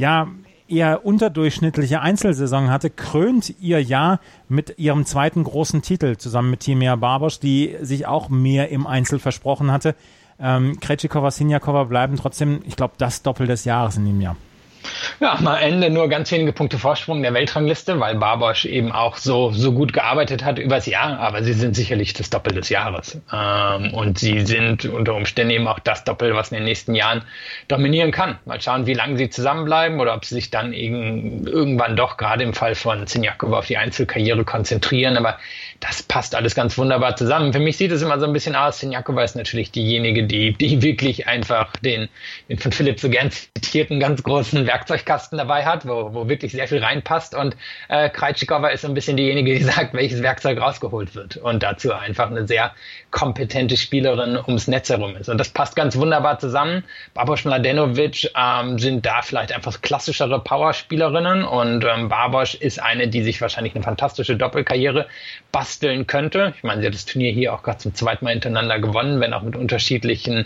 eher unterdurchschnittliche Einzelsaison hatte, krönt ihr Jahr mit ihrem zweiten großen Titel zusammen mit Tiziana Barbos, die sich auch mehr im Einzel versprochen hatte. Krejcikova-Sinjakova bleiben trotzdem, ich glaube, das Doppel des Jahres in dem Jahr. Ja, am Ende nur ganz wenige Punkte Vorsprung in der Weltrangliste, weil Barbos eben auch so gut gearbeitet hat übers Jahr, aber sie sind sicherlich das Doppel des Jahres. Und sie sind unter Umständen eben auch das Doppel, was in den nächsten Jahren dominieren kann. Mal schauen, wie lange sie zusammenbleiben oder ob sie sich dann irgendwann doch gerade im Fall von Sinjakova auf die Einzelkarriere konzentrieren, aber das passt alles ganz wunderbar zusammen. Für mich sieht es immer so ein bisschen aus, Sinjakova ist natürlich diejenige, die wirklich einfach den von Philipp so gern zitierten ganz großen Werkzeugkasten dabei hat, wo wirklich sehr viel reinpasst und Krejcikova ist so ein bisschen diejenige, die sagt, welches Werkzeug rausgeholt wird und dazu einfach eine sehr kompetente Spielerin ums Netz herum ist und das passt ganz wunderbar zusammen. Barbos Mladenovic sind da vielleicht einfach klassischere Powerspielerinnen und Barbos ist eine, die sich wahrscheinlich eine fantastische Doppelkarriere basteln könnte. Ich meine, sie hat das Turnier hier auch gerade zum zweiten Mal hintereinander gewonnen, wenn auch mit unterschiedlichen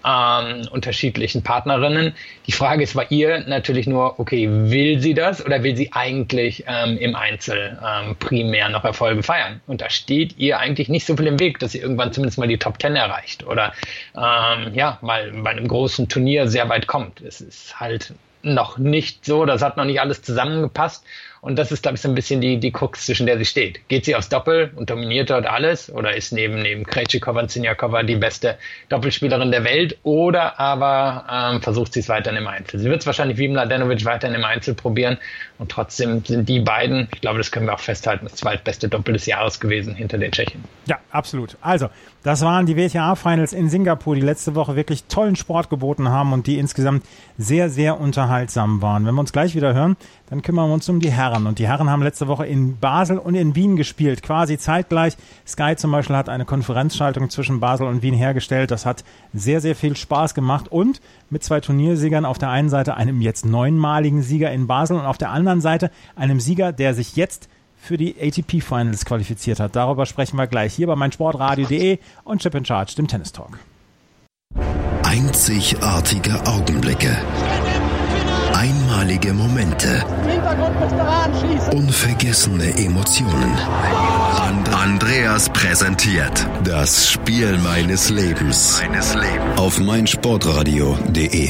Partnerinnen. Die Frage ist bei ihr natürlich nur, okay, will sie das oder will sie eigentlich im Einzel primär noch Erfolge feiern? Und da steht ihr eigentlich nicht so viel im Weg, dass sie irgendwann zumindest mal die Top 10 erreicht oder mal bei einem großen Turnier sehr weit kommt. Es ist halt noch nicht so, das hat noch nicht alles zusammengepasst. Und das ist, glaube ich, so ein bisschen die Krux, zwischen der sie steht. Geht sie aufs Doppel und dominiert dort alles? Oder ist neben Krejcikova und Sinjakova die beste Doppelspielerin der Welt? Oder aber versucht sie es weiterhin im Einzel? Sie wird es wahrscheinlich wie Mladenovic weiterhin im Einzel probieren. Und trotzdem sind die beiden, ich glaube, das können wir auch festhalten, das zweitbeste Doppel des Jahres gewesen hinter den Tschechen. Ja, absolut. Also, das waren die WTA-Finals in Singapur, die letzte Woche wirklich tollen Sport geboten haben und die insgesamt sehr, sehr unterhaltsam waren. Wenn wir uns gleich wieder hören, dann kümmern wir uns um die Herren. Und die Herren haben letzte Woche in Basel und in Wien gespielt, quasi zeitgleich. Sky zum Beispiel hat eine Konferenzschaltung zwischen Basel und Wien hergestellt. Das hat sehr, sehr viel Spaß gemacht und mit zwei Turniersiegern, auf der einen Seite einem jetzt 9-maligen Sieger in Basel und auf der anderen Seite einem Sieger, der sich jetzt für die ATP-Finals qualifiziert hat. Darüber sprechen wir gleich hier bei meinsportradio.de und Chip in Charge, dem Tennis Talk. Einzigartige Augenblicke. Einmalige Momente. Unvergessene Emotionen. Andreas präsentiert das Spiel meines Lebens. Auf meinsportradio.de.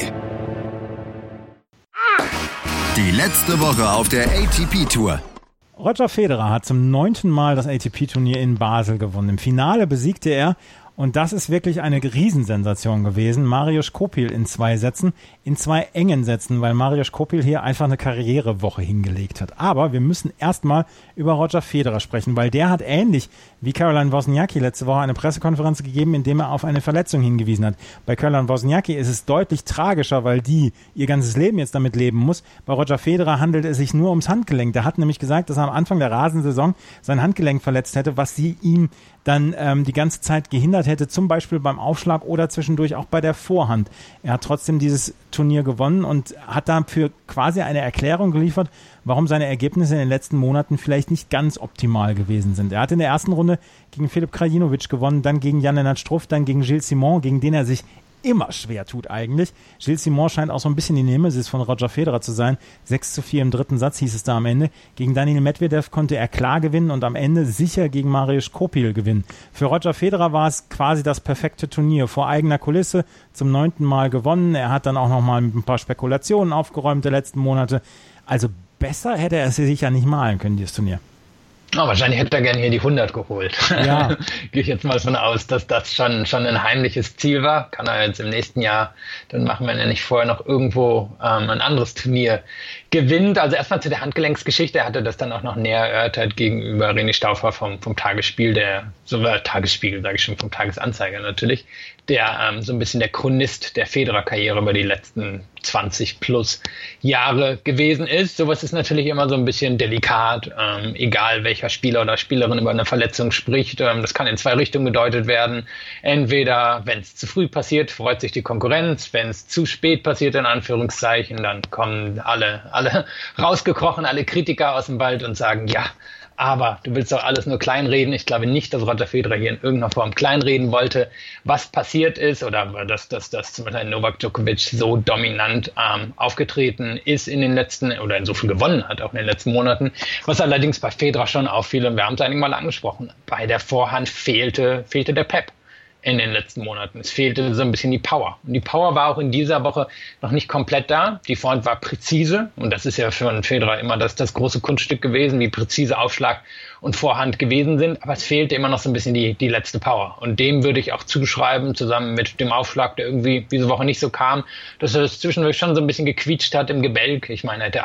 Die letzte Woche auf der ATP-Tour. Roger Federer hat zum 9. Mal das ATP-Turnier in Basel gewonnen. Im Finale besiegte er, und das ist wirklich eine Riesensensation gewesen, Mariusz Kopil in 2 Sätzen, in 2 engen Sätzen, weil Mariusz Kopil hier einfach eine Karrierewoche hingelegt hat. Aber wir müssen erstmal über Roger Federer sprechen, weil der hat ähnlich wie Caroline Wozniacki letzte Woche eine Pressekonferenz gegeben, in der er auf eine Verletzung hingewiesen hat. Bei Caroline Wozniacki ist es deutlich tragischer, weil die ihr ganzes Leben jetzt damit leben muss. Bei Roger Federer handelt es sich nur ums Handgelenk. Der hat nämlich gesagt, dass er am Anfang der Rasensaison sein Handgelenk verletzt hätte, was sie ihm dann die ganze Zeit gehindert hätte, zum Beispiel beim Aufschlag oder zwischendurch auch bei der Vorhand. Er hat trotzdem dieses Turnier gewonnen und hat dafür quasi eine Erklärung geliefert, warum seine Ergebnisse in den letzten Monaten vielleicht nicht ganz optimal gewesen sind. Er hat in der ersten Runde gegen Filip Krajinovic gewonnen, dann gegen Jan-Lennart Struff, dann gegen Gilles Simon, gegen den er sich immer schwer tut eigentlich. Gilles Simon scheint auch so ein bisschen die Nemesis von Roger Federer zu sein. 6:4 im 3. Satz hieß es da am Ende. Gegen Daniil Medvedev konnte er klar gewinnen und am Ende sicher gegen Mariusz Kopil gewinnen. Für Roger Federer war es quasi das perfekte Turnier. Vor eigener Kulisse zum 9. Mal gewonnen. Er hat dann auch nochmal mit ein paar Spekulationen aufgeräumt der letzten Monate. Also besser hätte er es sich ja nicht malen können, dieses Turnier. Oh, wahrscheinlich hätte er gerne hier die 100 geholt. Ja. Gehe ich jetzt mal von aus, dass das schon ein heimliches Ziel war. Kann er jetzt im nächsten Jahr dann machen, wenn er nicht vorher noch irgendwo ein anderes Turnier gewinnt. Also erstmal zu der Handgelenksgeschichte. Er hatte das dann auch noch näher erörtert gegenüber René Stauffer vom Tagesspiel, Tagesspiegel, sage ich schon, vom Tagesanzeiger natürlich, der so ein bisschen der Chronist der Federer-Karriere über die letzten 20 plus Jahre gewesen ist. Sowas ist natürlich immer so ein bisschen delikat, egal welcher Spieler oder Spielerin über eine Verletzung spricht. Das kann in 2 Richtungen gedeutet werden. Entweder, wenn es zu früh passiert, freut sich die Konkurrenz. Wenn es zu spät passiert, in Anführungszeichen, dann kommen alle rausgekrochen, alle Kritiker aus dem Wald und sagen, ja, aber du willst doch alles nur kleinreden. Ich glaube nicht, dass Roger Federer hier in irgendeiner Form kleinreden wollte, was passiert ist oder dass zum Beispiel Novak Djokovic so dominant aufgetreten ist in den letzten oder in so viel gewonnen hat, auch in den letzten Monaten. Was allerdings bei Federer schon auffiel, und wir haben es einige Mal angesprochen, bei der Vorhand fehlte der Pep in den letzten Monaten. Es fehlte so ein bisschen die Power. Und die Power war auch in dieser Woche noch nicht komplett da. Die Vorhand war präzise. Und das ist ja für einen Federer immer das große Kunststück gewesen, wie präzise Aufschlag und Vorhand gewesen sind. Aber es fehlte immer noch so ein bisschen die letzte Power. Und dem würde ich auch zuschreiben, zusammen mit dem Aufschlag, der irgendwie diese Woche nicht so kam, dass er das zwischendurch schon so ein bisschen gequietscht hat im Gebälk. Ich meine, er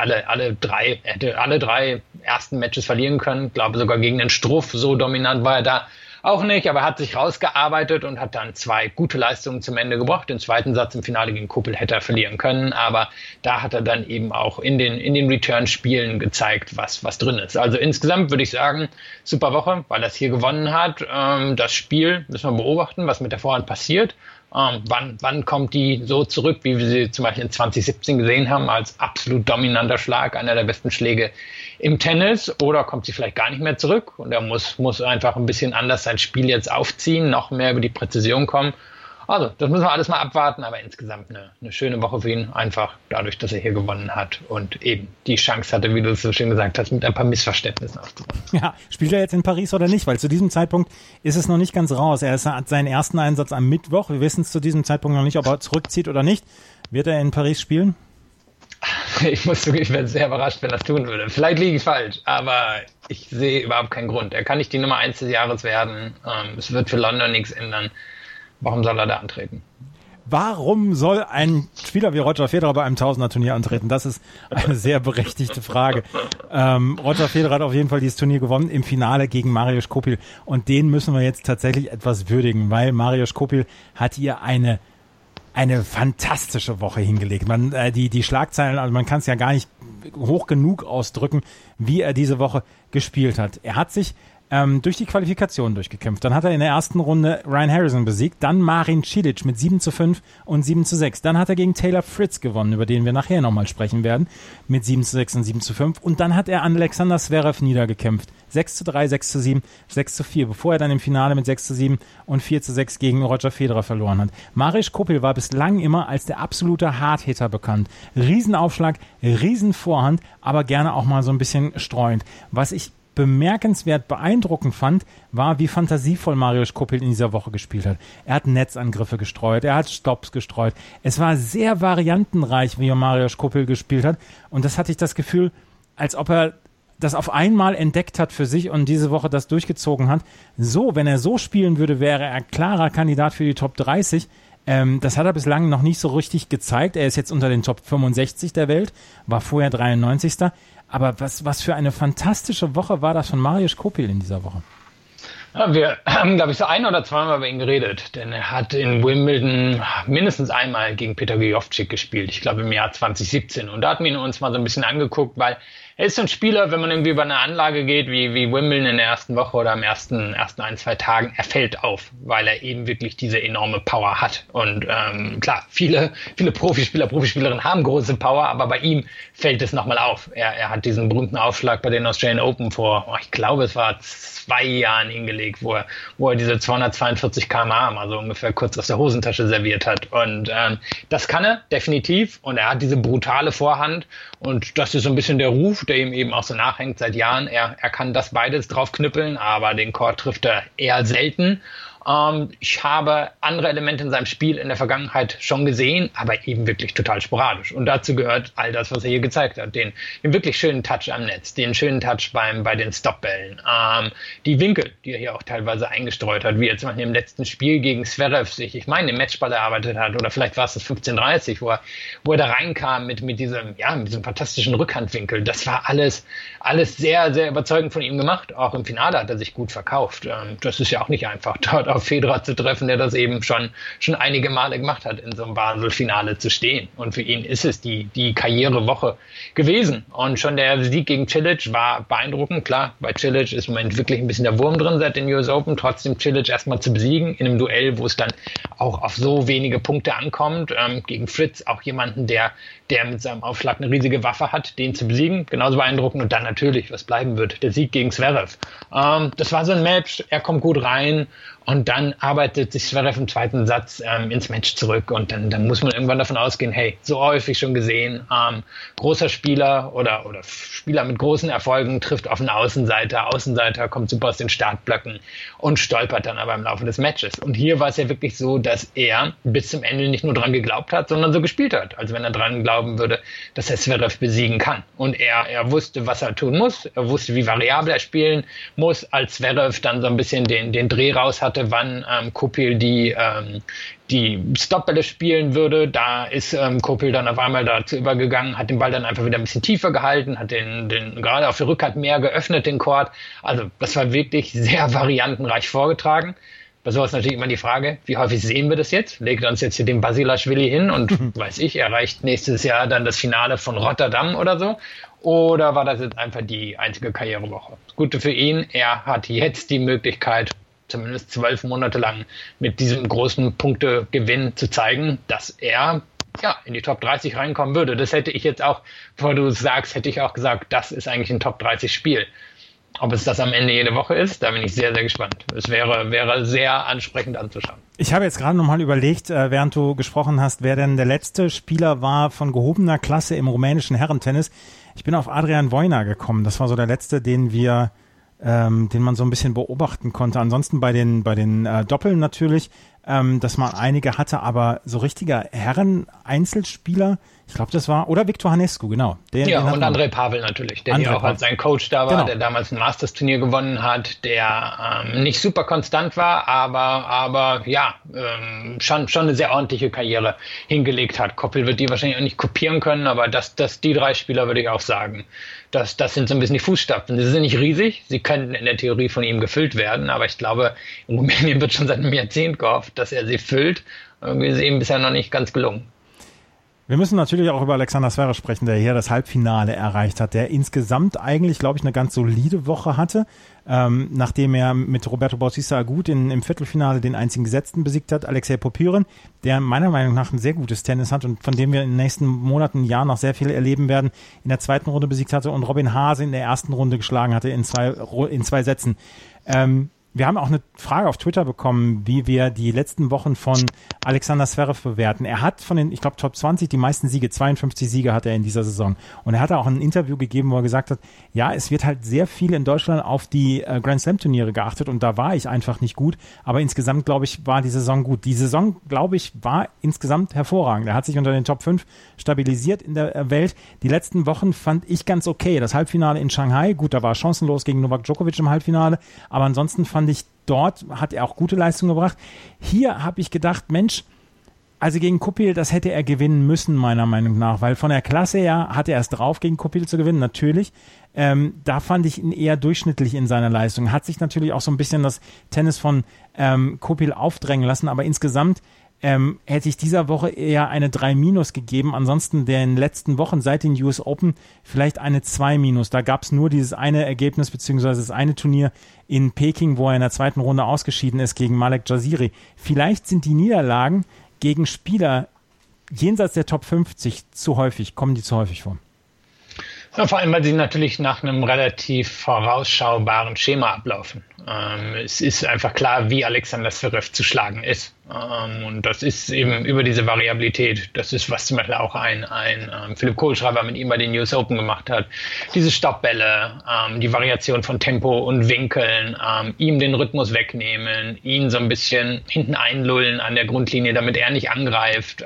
hätte alle drei ersten Matches verlieren können. Ich glaube sogar gegen den Struff. So dominant war er da auch nicht, aber er hat sich rausgearbeitet und hat dann 2 gute Leistungen zum Ende gebracht. Den 2. Satz im Finale gegen Kopil hätte er verlieren können, aber da hat er dann eben auch in den Return-Spielen gezeigt, was drin ist. Also insgesamt würde ich sagen, super Woche, weil er es hier gewonnen hat. Das Spiel müssen wir beobachten, was mit der Vorhand passiert. Wann kommt die so zurück, wie wir sie zum Beispiel in 2017 gesehen haben, als absolut dominanter Schlag, einer der besten Schläge im Tennis, oder kommt sie vielleicht gar nicht mehr zurück und er muss einfach ein bisschen anders sein Spiel jetzt aufziehen, noch mehr über die Präzision kommen. Also, das müssen wir alles mal abwarten, aber insgesamt eine schöne Woche für ihn, einfach dadurch, dass er hier gewonnen hat und eben die Chance hatte, wie du es so schön gesagt hast, mit ein paar Missverständnissen aufzuräumen. Ja, spielt er jetzt in Paris oder nicht? Weil zu diesem Zeitpunkt ist es noch nicht ganz raus. Er hat seinen ersten Einsatz am Mittwoch. Wir wissen es zu diesem Zeitpunkt noch nicht, ob er zurückzieht oder nicht. Wird er in Paris spielen? Ich werde sehr überrascht, wenn er das tun würde. Vielleicht liege ich falsch, aber ich sehe überhaupt keinen Grund. Er kann nicht die Nummer 1 des Jahres werden. Es wird für London nichts ändern. Warum soll er da antreten? Warum soll ein Spieler wie Roger Federer bei einem Tausender-Turnier antreten? Das ist eine sehr berechtigte Frage. Roger Federer hat auf jeden Fall dieses Turnier gewonnen im Finale gegen Mariusz Kopil. Und den müssen wir jetzt tatsächlich etwas würdigen, weil Mariusz Kopil hat hier eine fantastische Woche hingelegt. Die Schlagzeilen, also man kann es ja gar nicht hoch genug ausdrücken, wie er diese Woche gespielt hat. Er hat sich durch die Qualifikation durchgekämpft. Dann hat er in der ersten Runde Ryan Harrison besiegt, dann Marin Cilic mit 7:5 und 7:6. Dann hat er gegen Taylor Fritz gewonnen, über den wir nachher nochmal sprechen werden, mit 7:6 und 7:5. Und dann hat er an Alexander Zverev niedergekämpft. 6:3, 6:7, 6:4, bevor er dann im Finale mit 6:7 und 4:6 gegen Roger Federer verloren hat. Mariusz Kopil war bislang immer als der absolute Hardhitter bekannt. Riesenaufschlag, Riesenvorhand, aber gerne auch mal so ein bisschen streuend. Was ich bemerkenswert beeindruckend fand, war, wie fantasievoll Mariusz Kopil in dieser Woche gespielt hat. Er hat Netzangriffe gestreut, er hat Stops gestreut. Es war sehr variantenreich, wie Mariusz Kopil gespielt hat. Und das hatte ich das Gefühl, als ob er das auf einmal entdeckt hat für sich und diese Woche das durchgezogen hat. So, wenn er so spielen würde, wäre er klarer Kandidat für die Top 30. Das hat er bislang noch nicht so richtig gezeigt. Er ist jetzt unter den Top 65 der Welt, war vorher 93. Aber was für eine fantastische Woche war das von Mariusz Kopil in dieser Woche? Ja, wir haben, glaube ich, so ein- oder zweimal über ihn geredet, denn er hat in Wimbledon mindestens einmal gegen Peter Gojowczyk gespielt, ich glaube im Jahr 2017. Und da hatten wir uns mal so ein bisschen angeguckt, weil er ist so ein Spieler, wenn man irgendwie über eine Anlage geht, wie Wimbledon in der ersten Woche oder am ersten 1-2 Tagen, er fällt auf, weil er eben wirklich diese enorme Power hat. Und klar, viele Profispielerinnen haben große Power, aber bei ihm fällt es nochmal auf. Er hat diesen berühmten Aufschlag bei den Australian Open vor, ich glaube, es war 2 Jahren hingelegt, wo er diese 242 km/h, also ungefähr kurz aus der Hosentasche serviert hat. Und das kann er definitiv. Und er hat diese brutale Vorhand. Und das ist so ein bisschen der Ruf, der ihm eben auch so nachhängt seit Jahren. Er kann das beides drauf knüppeln, aber den Court trifft er eher selten. Ich habe andere Elemente in seinem Spiel in der Vergangenheit schon gesehen, aber eben wirklich total sporadisch. Und dazu gehört all das, was er hier gezeigt hat. Den wirklich schönen Touch am Netz, den schönen Touch bei den Stopbällen, die Winkel, die er hier auch teilweise eingestreut hat, wie er zum Beispiel im letzten Spiel gegen Zverev sich, ich meine, im Matchball erarbeitet hat, oder vielleicht war es das 15:30, wo er da reinkam mit diesem fantastischen Rückhandwinkel. Das war alles sehr, sehr überzeugend von ihm gemacht. Auch im Finale hat er sich gut verkauft. Das ist ja auch nicht einfach, dort auf Federer zu treffen, der das eben schon einige Male gemacht hat, in so einem Basel-Finale zu stehen. Und für ihn ist es die Karrierewoche gewesen. Und schon der Sieg gegen Cilic war beeindruckend. Klar, bei Cilic ist im Moment wirklich ein bisschen der Wurm drin seit den US Open. Trotzdem Cilic erstmal zu besiegen in einem Duell, wo es dann auch auf so wenige Punkte ankommt. Gegen Fritz auch jemanden, der mit seinem Aufschlag eine riesige Waffe hat, den zu besiegen. Genauso beeindruckend. Und dann natürlich, was bleiben wird, der Sieg gegen Zverev. Das war so ein Match. Er kommt gut rein. Und dann arbeitet sich Zverev im zweiten Satz ins Match zurück. Und dann muss man irgendwann davon ausgehen, hey, so häufig schon gesehen, großer Spieler oder Spieler mit großen Erfolgen trifft auf einen Außenseiter kommt super aus den Startblöcken und stolpert dann aber im Laufe des Matches. Und hier war es ja wirklich so, dass er bis zum Ende nicht nur dran geglaubt hat, sondern so gespielt hat. Also wenn er dran glauben würde, dass er Zverev besiegen kann. Und er wusste, was er tun muss. Er wusste, wie variabel er spielen muss, als Zverev dann so ein bisschen den Dreh raus hatte, wann Kopil die Stopbälle spielen würde. Da ist Kopil dann auf einmal dazu übergegangen, hat den Ball dann einfach wieder ein bisschen tiefer gehalten, hat den gerade auf der Rückhand mehr geöffnet, den Court. Also das war wirklich sehr variantenreich vorgetragen. Bei sowas natürlich immer die Frage, wie häufig sehen wir das jetzt? Legt uns jetzt hier den Basilashvili hin und erreicht nächstes Jahr dann das Finale von Rotterdam oder so? Oder war das jetzt einfach die einzige Karrierewoche? Das Gute für ihn, er hat jetzt die Möglichkeit, zumindest 12 Monate lang mit diesem großen Punktegewinn zu zeigen, dass er in die Top 30 reinkommen würde. Das hätte ich jetzt auch, bevor du es sagst, hätte ich auch gesagt, das ist eigentlich ein Top 30 Spiel. Ob es das am Ende jede Woche ist, da bin ich sehr, sehr gespannt. Es wäre sehr ansprechend anzuschauen. Ich habe jetzt gerade nochmal überlegt, während du gesprochen hast, wer denn der letzte Spieler war von gehobener Klasse im rumänischen Herrentennis. Ich bin auf Adrian Wojnar gekommen. Das war so der letzte, den man so ein bisschen beobachten konnte. Ansonsten bei den Doppeln natürlich, dass man einige hatte, aber so richtiger Herren-Einzelspieler, ich glaube, das war, oder Viktor Hanescu, genau. Und Andrei Pavel natürlich, der hier auch als sein Coach da war, genau. Der damals ein Masters-Turnier gewonnen hat, der nicht super konstant war, aber schon eine sehr ordentliche Karriere hingelegt hat. Koppel wird die wahrscheinlich auch nicht kopieren können, aber die 3 Spieler würde ich auch sagen, das sind so ein bisschen die Fußstapfen. Sie sind nicht riesig, sie können in der Theorie von ihm gefüllt werden, aber ich glaube, in Rumänien wird schon seit einem Jahrzehnt gehofft, dass er sie füllt. Irgendwie ist es ihm bisher noch nicht ganz gelungen. Wir müssen natürlich auch über Alexander Zverev sprechen, der hier das Halbfinale erreicht hat, der insgesamt eigentlich, glaube ich, eine ganz solide Woche hatte, nachdem er mit Roberto Bautista Agut im Viertelfinale den einzigen Gesetzten besiegt hat, Alexei Popyrin, der meiner Meinung nach ein sehr gutes Tennis hat und von dem wir in den nächsten Monaten, Jahren noch sehr viel erleben werden, in der zweiten Runde besiegt hatte und Robin Haase in der ersten Runde geschlagen hatte in zwei Sätzen. Wir haben auch eine Frage auf Twitter bekommen, wie wir die letzten Wochen von Alexander Zverev bewerten. Er hat von den, ich glaube, Top 20 die meisten Siege, 52 Siege hat er in dieser Saison. Und er hat auch ein Interview gegeben, wo er gesagt hat, ja, es wird halt sehr viel in Deutschland auf die Grand Slam Turniere geachtet und da war ich einfach nicht gut. Aber insgesamt, glaube ich, war die Saison gut. Die Saison, glaube ich, war insgesamt hervorragend. Er hat sich unter den Top 5 stabilisiert in der Welt. Die letzten Wochen fand ich ganz okay. Das Halbfinale in Shanghai, gut, da war er chancenlos gegen Novak Djokovic im Halbfinale. Aber ansonsten fand ich, dort hat er auch gute Leistungen gebracht. Hier habe ich gedacht, Mensch, also gegen Kupil, das hätte er gewinnen müssen, meiner Meinung nach, weil von der Klasse her hatte er es drauf, gegen Kupil zu gewinnen, natürlich. Da fand ich ihn eher durchschnittlich in seiner Leistung. Hat sich natürlich auch so ein bisschen das Tennis von Kupil aufdrängen lassen, aber insgesamt hätte ich dieser Woche eher eine 3- gegeben. Ansonsten den letzten Wochen seit den US Open vielleicht eine 2-. Da gab es nur dieses eine Ergebnis beziehungsweise das eine Turnier in Peking, wo er in der zweiten Runde ausgeschieden ist gegen Malek Jaziri. Vielleicht sind die Niederlagen gegen Spieler jenseits der Top 50 kommen die zu häufig vor. Ja, vor allem, weil sie natürlich nach einem relativ vorausschaubaren Schema ablaufen. Es ist einfach klar, wie Alexander Zverev zu schlagen ist. Und das ist eben über diese Variabilität. Das ist, was zum Beispiel auch ein Philipp Kohlschreiber mit ihm bei den US Open gemacht hat. Diese Stoppbälle, die Variation von Tempo und Winkeln, ihm den Rhythmus wegnehmen, ihn so ein bisschen hinten einlullen an der Grundlinie, damit er nicht angreift.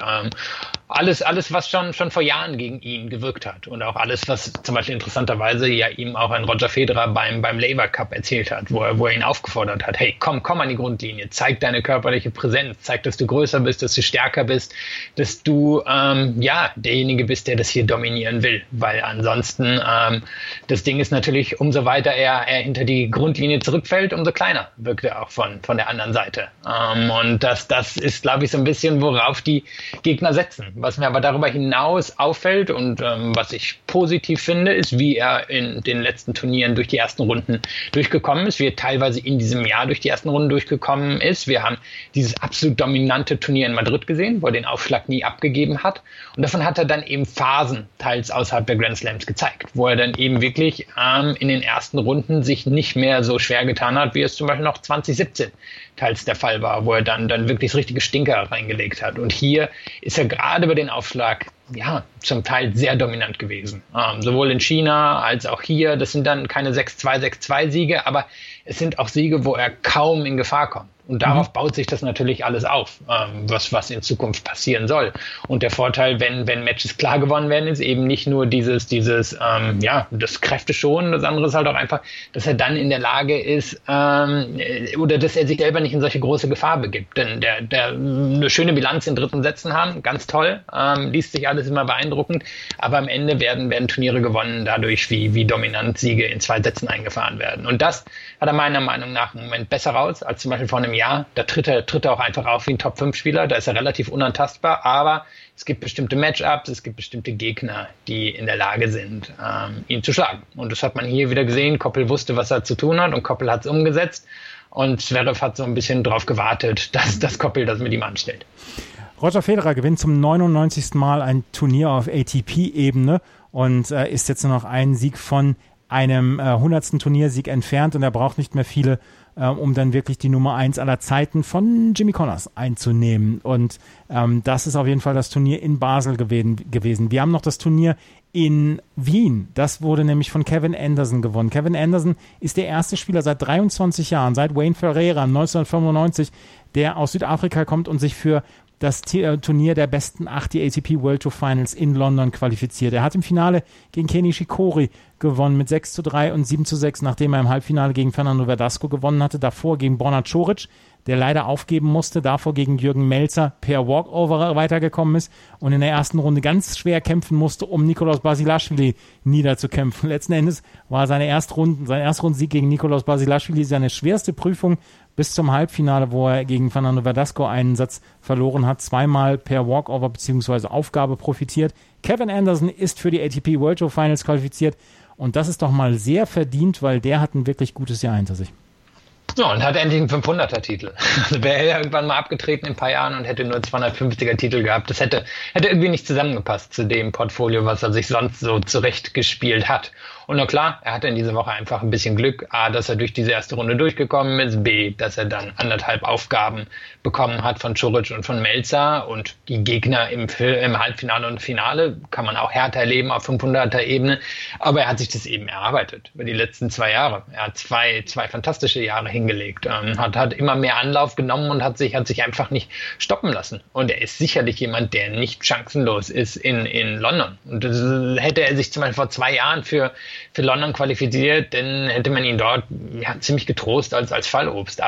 Alles, was schon vor Jahren gegen ihn gewirkt hat. Und auch alles, was zum Beispiel interessanterweise ja ihm auch ein Roger Federer beim Laver Cup erzählt hat, wo er ihn aufgefordert hat, hey, komm an die Grundlinie, zeig deine körperliche Präsenz, zeig, dass du größer bist, dass du stärker bist, dass du derjenige bist, der das hier dominieren will. Weil ansonsten das Ding ist natürlich, umso weiter er hinter die Grundlinie zurückfällt, umso kleiner wirkt er auch von der anderen Seite. Und das ist, glaube ich, so ein bisschen, worauf die Gegner setzen. Was mir aber darüber hinaus auffällt und was ich positiv finde, ist, wie er in den letzten Turnieren durch die ersten Runden durchgekommen ist, wie er teilweise in diesem Jahr durch die ersten Runden durchgekommen ist. Wir haben dieses absolut dominante Turnier in Madrid gesehen, wo er den Aufschlag nie abgegeben hat. Und davon hat er dann eben Phasen, teils außerhalb der Grand Slams, gezeigt, wo er dann eben wirklich in den ersten Runden sich nicht mehr so schwer getan hat, wie es zum Beispiel noch 2017 teils der Fall war, wo er dann wirklich das richtige Stinker reingelegt hat. Und hier ist er gerade über den Aufschlag zum Teil sehr dominant gewesen. Sowohl in China als auch hier. Das sind dann keine 6-2, 6-2 Siege, aber es sind auch Siege, wo er kaum in Gefahr kommt. Und darauf baut sich das natürlich alles auf, was in Zukunft passieren soll. Und der Vorteil, wenn Matches klar gewonnen werden, ist eben nicht nur das Kräfteschonen, das andere ist halt auch einfach, dass er dann in der Lage ist, oder dass er sich selber nicht in solche große Gefahr begibt. Denn der eine schöne Bilanz in dritten Sätzen haben, ganz toll, liest sich alles immer beeindruckend, aber am Ende werden Turniere gewonnen dadurch, wie dominant Siege in 2 Sätzen eingefahren werden. Und das hat er meiner Meinung nach im Moment besser raus, als zum Beispiel vor einem Jahr. Da tritt er auch einfach auf wie ein Top-5-Spieler, da ist er relativ unantastbar, aber es gibt bestimmte Matchups, es gibt bestimmte Gegner, die in der Lage sind, ihn zu schlagen. Und das hat man hier wieder gesehen. Koppel wusste, was er zu tun hat und Koppel hat es umgesetzt. Und Zverev hat so ein bisschen drauf gewartet, dass Koppel das mit ihm anstellt. Roger Federer gewinnt zum 99. Mal ein Turnier auf ATP-Ebene und ist jetzt nur noch einen Sieg von einem 100. Turniersieg entfernt und er braucht nicht mehr viele, um dann wirklich die Nummer 1 aller Zeiten von Jimmy Connors einzunehmen. Und das ist auf jeden Fall das Turnier in Basel gewesen. Wir haben noch das Turnier in Wien. Das wurde nämlich von Kevin Anderson gewonnen. Kevin Anderson ist der erste Spieler seit 23 Jahren, seit Wayne Ferreira 1995, der aus Südafrika kommt und sich für das Turnier der besten 8, die ATP World Tour Finals in London qualifiziert. Er hat im Finale gegen Kenny Nishikori gewonnen mit 6:3 und 7:6, nachdem er im Halbfinale gegen Fernando Verdasco gewonnen hatte. Davor gegen Borna Coric der leider aufgeben musste, davor gegen Jürgen Melzer per Walkover weitergekommen ist und in der ersten Runde ganz schwer kämpfen musste, um Nikolaus Basilashvili niederzukämpfen. Letzten Endes war sein Erstrundensieg gegen Nikolaus Basilashvili seine schwerste Prüfung bis zum Halbfinale, wo er gegen Fernando Verdasco einen Satz verloren hat, zweimal per Walkover bzw. Aufgabe profitiert. Kevin Anderson ist für die ATP World Tour Finals qualifiziert und das ist doch mal sehr verdient, weil der hat ein wirklich gutes Jahr hinter sich. So, und hat endlich einen 500er-Titel. Also wäre er irgendwann mal abgetreten in ein paar Jahren und hätte nur 250er-Titel gehabt. Das hätte irgendwie nicht zusammengepasst zu dem Portfolio, was er sich sonst so zurechtgespielt hat. Und na klar, er hatte in dieser Woche einfach ein bisschen Glück. A, dass er durch diese erste Runde durchgekommen ist. B, dass er dann 1,5 Aufgaben bekommen hat von Coric und von Melzer. Und die Gegner im Halbfinale und Finale kann man auch härter erleben auf 500er-Ebene. Aber er hat sich das eben erarbeitet über die letzten 2 Jahre. Er hat zwei fantastische Jahre hingelegt. Hat immer mehr Anlauf genommen und hat sich einfach nicht stoppen lassen. Und er ist sicherlich jemand, der nicht chancenlos ist in London. Und hätte er sich zum Beispiel vor 2 Jahren für London qualifiziert, dann hätte man ihn dort ziemlich getrost als Fallobst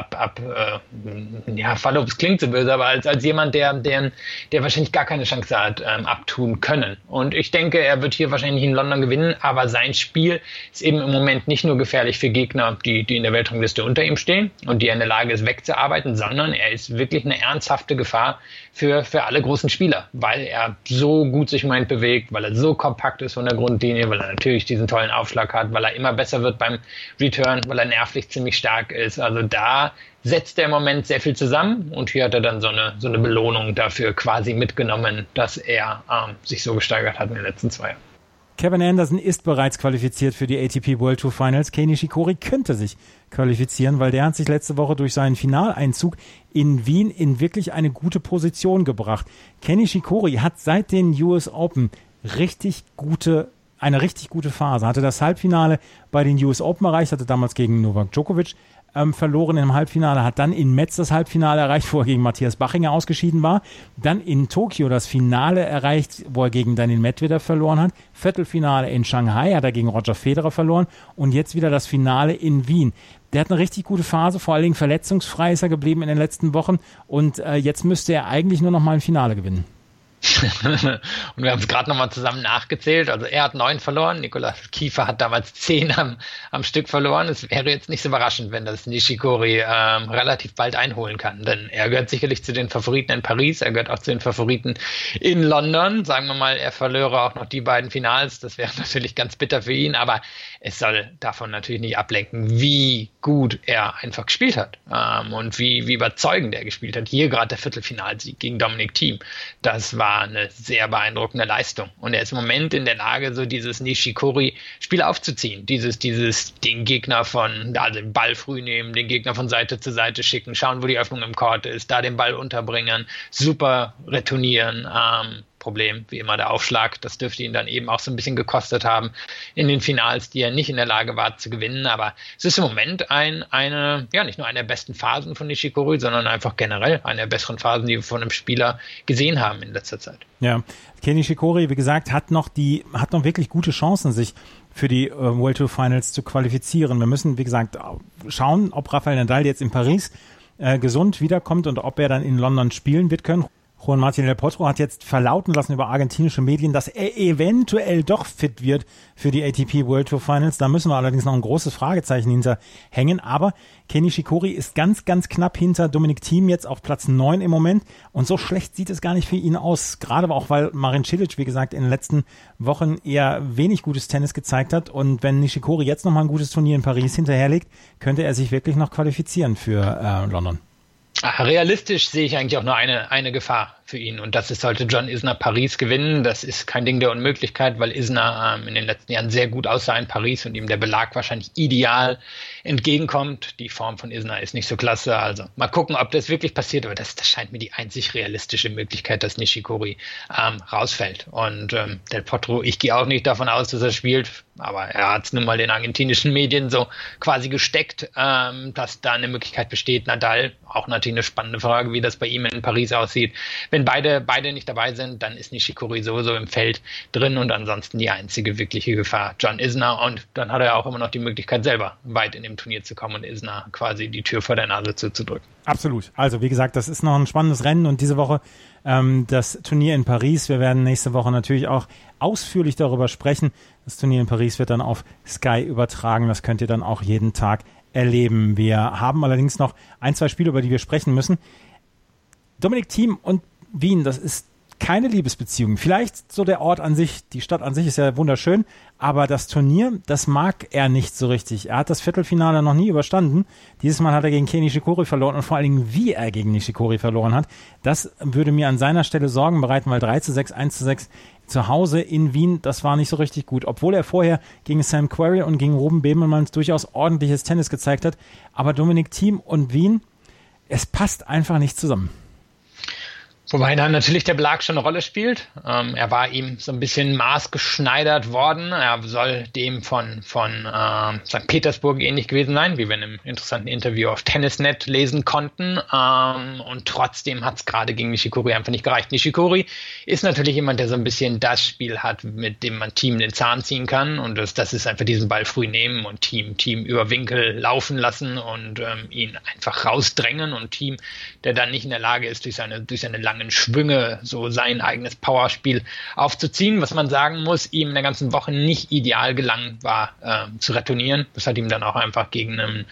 Fallobst klingt so böse, aber als jemand, der wahrscheinlich gar keine Chance hat, abtun können. Und ich denke, er wird hier wahrscheinlich in London gewinnen, aber sein Spiel ist eben im Moment nicht nur gefährlich für Gegner, die in der Weltrangliste unter ihm stehen und die er in der Lage ist wegzuarbeiten, sondern er ist wirklich eine ernsthafte Gefahr für alle großen Spieler, weil er so gut sich im Moment bewegt, weil er so kompakt ist von der Grundlinie, weil er natürlich diesen tollen Aufschlag hat, weil er immer besser wird beim Return, weil er nervlich ziemlich stark ist. Also da setzt er im Moment sehr viel zusammen und hier hat er dann so eine Belohnung dafür quasi mitgenommen, dass er sich so gesteigert hat in den letzten 2 Jahren. Kevin Anderson ist bereits qualifiziert für die ATP World Tour Finals. Kei Nishikori könnte sich qualifizieren, weil der hat sich letzte Woche durch seinen Finaleinzug in Wien in wirklich eine gute Position gebracht. Kei Nishikori hat seit den US Open eine richtig gute Phase. Hatte das Halbfinale bei den US Open erreicht, hatte damals gegen Novak Djokovic verloren im Halbfinale, hat dann in Metz das Halbfinale erreicht, wo er gegen Matthias Bachinger ausgeschieden war, dann in Tokio das Finale erreicht, wo er gegen Daniil Medvedev verloren hat, Viertelfinale in Shanghai hat er gegen Roger Federer verloren und jetzt wieder das Finale in Wien. Der hat eine richtig gute Phase, vor allen Dingen verletzungsfrei ist er geblieben in den letzten Wochen und jetzt müsste er eigentlich nur noch mal ein Finale gewinnen. Und wir haben es gerade nochmal zusammen nachgezählt. Also er hat 9 verloren, Nikolaus Kiefer hat damals 10 am Stück verloren. Es wäre jetzt nicht so überraschend, wenn das Nishikori relativ bald einholen kann. Denn er gehört sicherlich zu den Favoriten in Paris, er gehört auch zu den Favoriten in London. Sagen wir mal, er verlöre auch noch die beiden Finals. Das wäre natürlich ganz bitter für ihn, aber es soll davon natürlich nicht ablenken, wie gut er einfach gespielt hat und wie überzeugend er gespielt hat. Hier gerade der Viertelfinalsieg gegen Dominic Thiem. Das war eine sehr beeindruckende Leistung. Und er ist im Moment in der Lage, so dieses Nishikori-Spiel aufzuziehen. Den Gegner den Ball früh nehmen, den Gegner von Seite zu Seite schicken, schauen, wo die Öffnung im Court ist, da den Ball unterbringen, super retournieren, Problem, wie immer der Aufschlag. Das dürfte ihn dann eben auch so ein bisschen gekostet haben in den Finals, die er nicht in der Lage war zu gewinnen. Aber es ist im Moment nicht nur eine der besten Phasen von Nishikori, sondern einfach generell eine der besseren Phasen, die wir von einem Spieler gesehen haben in letzter Zeit. Ja, Kei Nishikori, wie gesagt, hat noch wirklich gute Chancen, sich für die World Tour Finals zu qualifizieren. Wir müssen, wie gesagt, schauen, ob Rafael Nadal jetzt in Paris gesund wiederkommt und ob er dann in London spielen wird können. Juan Martín del Potro hat jetzt verlauten lassen über argentinische Medien, dass er eventuell doch fit wird für die ATP World Tour Finals. Da müssen wir allerdings noch ein großes Fragezeichen hinterhängen. Aber Kei Nishikori ist ganz, ganz knapp hinter Dominic Thiem jetzt auf Platz 9 im Moment. Und so schlecht sieht es gar nicht für ihn aus. Gerade auch, weil Marin Cilic, wie gesagt, in den letzten Wochen eher wenig gutes Tennis gezeigt hat. Und wenn Nishikori jetzt nochmal ein gutes Turnier in Paris hinterherlegt, könnte er sich wirklich noch qualifizieren für London. Realistisch sehe ich eigentlich auch nur eine Gefahr für ihn und das ist, sollte John Isner Paris gewinnen. Das ist kein Ding der Unmöglichkeit, weil Isner in den letzten Jahren sehr gut aussah in Paris und ihm der Belag wahrscheinlich ideal entgegenkommt. Die Form von Isner ist nicht so klasse, also mal gucken, ob das wirklich passiert, aber das scheint mir die einzig realistische Möglichkeit, dass Nishikori rausfällt. Und Del Potro, ich gehe auch nicht davon aus, dass er spielt. Aber er hat es nun mal den argentinischen Medien so quasi gesteckt, dass da eine Möglichkeit besteht. Nadal, auch natürlich eine spannende Frage, wie das bei ihm in Paris aussieht. Wenn beide nicht dabei sind, dann ist Nishikori sowieso im Feld drin und ansonsten die einzige wirkliche Gefahr John Isner. Und dann hat er auch immer noch die Möglichkeit, selber weit in dem Turnier zu kommen und Isner quasi die Tür vor der Nase zuzudrücken. Absolut. Also wie gesagt, das ist noch ein spannendes Rennen und diese Woche das Turnier in Paris. Wir werden nächste Woche natürlich auch ausführlich darüber sprechen. Das Turnier in Paris wird dann auf Sky übertragen. Das könnt ihr dann auch jeden Tag erleben. Wir haben allerdings noch 1-2 Spiele, über die wir sprechen müssen. Dominic Thiem und Wien, das ist keine Liebesbeziehung. Vielleicht so der Ort an sich, die Stadt an sich ist ja wunderschön, aber das Turnier, das mag er nicht so richtig. Er hat das Viertelfinale noch nie überstanden. Dieses Mal hat er gegen Kei Nishikori verloren und vor allen Dingen, wie er gegen Nishikori verloren hat. Das würde mir an seiner Stelle Sorgen bereiten, weil 3-6, 1-6 zu Hause in Wien, das war nicht so richtig gut. Obwohl er vorher gegen Sam Querrey und gegen Ruben Bemelmans durchaus ordentliches Tennis gezeigt hat. Aber Dominic Thiem und Wien, es passt einfach nicht zusammen. Wobei dann natürlich der Belag schon eine Rolle spielt. Er war ihm so ein bisschen maßgeschneidert worden. Er soll dem von St. Petersburg ähnlich gewesen sein, wie wir in einem interessanten Interview auf Tennisnet lesen konnten. Und trotzdem hat es gerade gegen Nishikori einfach nicht gereicht. Nishikori ist natürlich jemand, der so ein bisschen das Spiel hat, mit dem man Thiem den Zahn ziehen kann. Und das ist einfach diesen Ball früh nehmen und Thiem über Winkel laufen lassen und ihn einfach rausdrängen. Und Thiem, der dann nicht in der Lage ist, durch seine langen Schwünge so sein eigenes Powerspiel aufzuziehen, was man sagen muss, ihm in der ganzen Woche nicht ideal gelang war, zu retournieren. Das hat ihm dann auch einfach gegen einen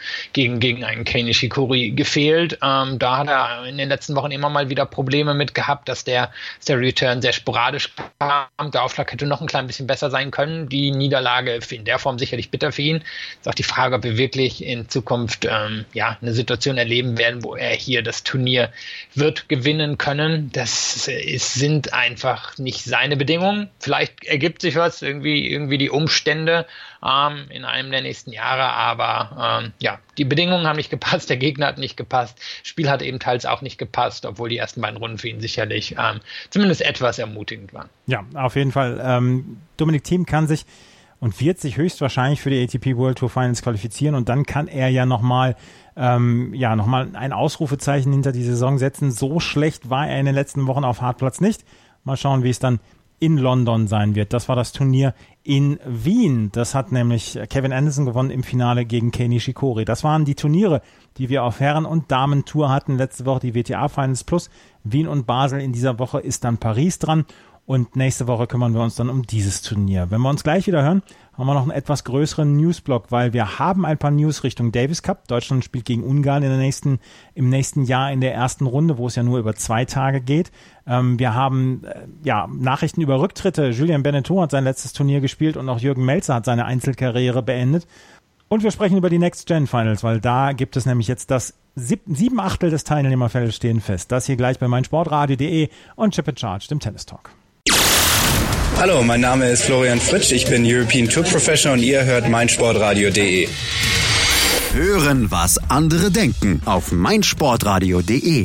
Kei Nishikori gefehlt. Da hat er in den letzten Wochen immer mal wieder Probleme mit gehabt, dass der Return sehr sporadisch kam. Der Aufschlag hätte noch ein klein bisschen besser sein können. Die Niederlage in der Form sicherlich bitter für ihn. Ist auch die Frage, ob wir wirklich in Zukunft eine Situation erleben werden, wo er hier das Turnier wird gewinnen können. Das sind einfach nicht seine Bedingungen. Vielleicht ergibt sich was, irgendwie die Umstände in einem der nächsten Jahre, aber die Bedingungen haben nicht gepasst, der Gegner hat nicht gepasst, das Spiel hat eben teils auch nicht gepasst, obwohl die ersten beiden Runden für ihn sicherlich zumindest etwas ermutigend waren. Ja, auf jeden Fall. Dominic Thiem kann sich und wird sich höchstwahrscheinlich für die ATP World Tour Finals qualifizieren und dann kann er ja nochmal ein Ausrufezeichen hinter die Saison setzen. So schlecht war er in den letzten Wochen auf Hartplatz nicht. Mal schauen, wie es dann in London sein wird. Das war das Turnier in Wien. Das hat nämlich Kevin Anderson gewonnen im Finale gegen Kei Nishikori. Das waren die Turniere, die wir auf Herren- und Damen-Tour hatten. Letzte Woche die WTA Finals plus Wien und Basel. In dieser Woche ist dann Paris dran. Und nächste Woche kümmern wir uns dann um dieses Turnier. Wenn wir uns gleich wieder hören, haben wir noch einen etwas größeren Newsblock, weil wir haben ein paar News Richtung Davis Cup. Deutschland spielt gegen Ungarn im nächsten Jahr in der ersten Runde, wo es ja nur über 2 Tage geht. Wir haben Nachrichten über Rücktritte. Julien Benneteau hat sein letztes Turnier gespielt und auch Jürgen Melzer hat seine Einzelkarriere beendet. Und wir sprechen über die Next Gen Finals, weil da gibt es nämlich jetzt das 7/8 des Teilnehmerfeldes stehen fest. Das hier gleich bei meinsportradio.de und Chip & Charge, dem Tennis Talk. Hallo, mein Name ist Florian Fritsch, ich bin European Tour Professional und ihr hört meinsportradio.de. Hören, was andere denken auf meinsportradio.de.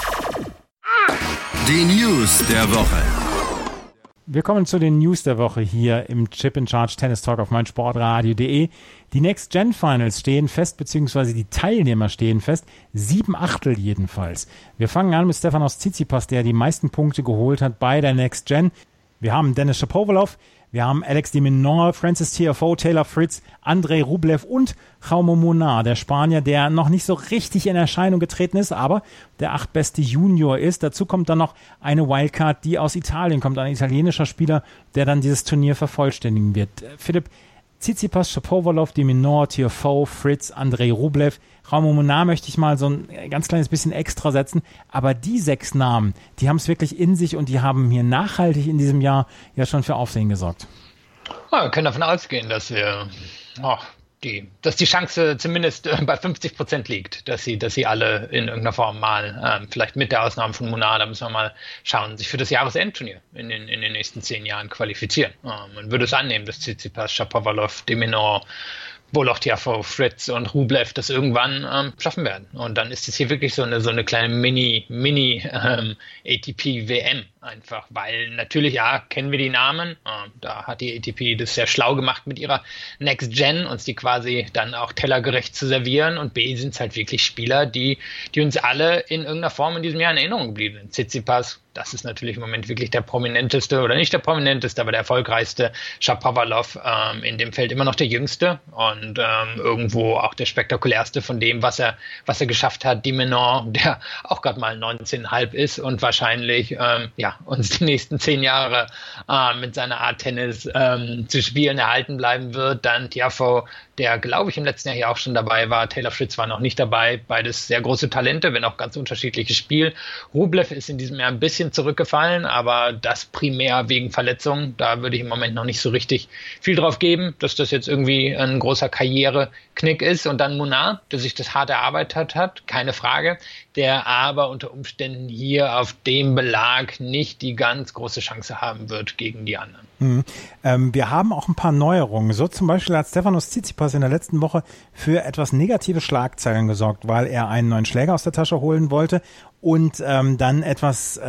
Die News der Woche. Wir kommen zu den News der Woche hier im Chip & Charge Tennis Talk auf meinsportradio.de. Die Next Gen Finals stehen fest, beziehungsweise die Teilnehmer stehen fest. 7/8 jedenfalls. Wir fangen an mit Stefanos Tsitsipas, der die meisten Punkte geholt hat bei der Next Gen. Wir haben Denis Shapovalov, wir haben Alex de Minaur, Francis Tiafoe, Taylor Fritz, Andrei Rublev und Jaume Munar, der Spanier, der noch nicht so richtig in Erscheinung getreten ist, aber der 8. beste Junior ist. Dazu kommt dann noch eine Wildcard, die aus Italien kommt, ein italienischer Spieler, der dann dieses Turnier vervollständigen wird. Philipp, Tsitsipas, Shapovalov, de Minaur, Tiafoe, Fritz, Andrei Rublev, Jaume Munar möchte ich mal so ein ganz kleines bisschen extra setzen, aber die 6 Namen, die haben es wirklich in sich und die haben hier nachhaltig in diesem Jahr ja schon für Aufsehen gesorgt. Ja, wir können davon ausgehen, dass die Chance zumindest bei 50% liegt, dass sie alle in irgendeiner Form mal, vielleicht mit der Ausnahme von Munar, da müssen wir mal schauen, sich für das Jahresendturnier in den nächsten 10 Jahren qualifizieren. Man würde es annehmen, dass Tsitsipas, Shapovalov, de Minaur, wohl auch Tiafoe, Fritz und Rublev das irgendwann schaffen werden. Und dann ist es hier wirklich so eine kleine Mini ATP-WM. Einfach, weil natürlich, ja, kennen wir die Namen. Da hat die ATP das sehr schlau gemacht mit ihrer Next Gen, uns die quasi dann auch tellergerecht zu servieren. Und B, sind es halt wirklich Spieler, die uns alle in irgendeiner Form in diesem Jahr in Erinnerung geblieben sind. Tsitsipas, das ist natürlich im Moment wirklich der prominenteste, oder nicht der prominenteste, aber der erfolgreichste. Shapovalov, in dem Feld immer noch der jüngste und irgendwo auch der spektakulärste von dem, was er geschafft hat. De Minaur, der auch gerade mal 19,5 ist und wahrscheinlich uns die nächsten 10 Jahre mit seiner Art Tennis zu spielen erhalten bleiben wird. Dann Tiafoe, der, glaube ich, im letzten Jahr hier auch schon dabei war. Taylor Fritz war noch nicht dabei. Beides sehr große Talente, wenn auch ganz unterschiedliches Spiel. Rublev ist in diesem Jahr ein bisschen zurückgefallen, aber das primär wegen Verletzungen. Da würde ich im Moment noch nicht so richtig viel drauf geben, dass das jetzt irgendwie ein großer Karriereknick ist. Und dann Munar, der sich das hart erarbeitet hat, keine Frage, der aber unter Umständen hier auf dem Belag nicht die ganz große Chance haben wird gegen die anderen. Wir haben auch ein paar Neuerungen. So zum Beispiel hat Stefanos Tsitsipas in der letzten Woche für etwas negative Schlagzeilen gesorgt, weil er einen neuen Schläger aus der Tasche holen wollte und dann etwas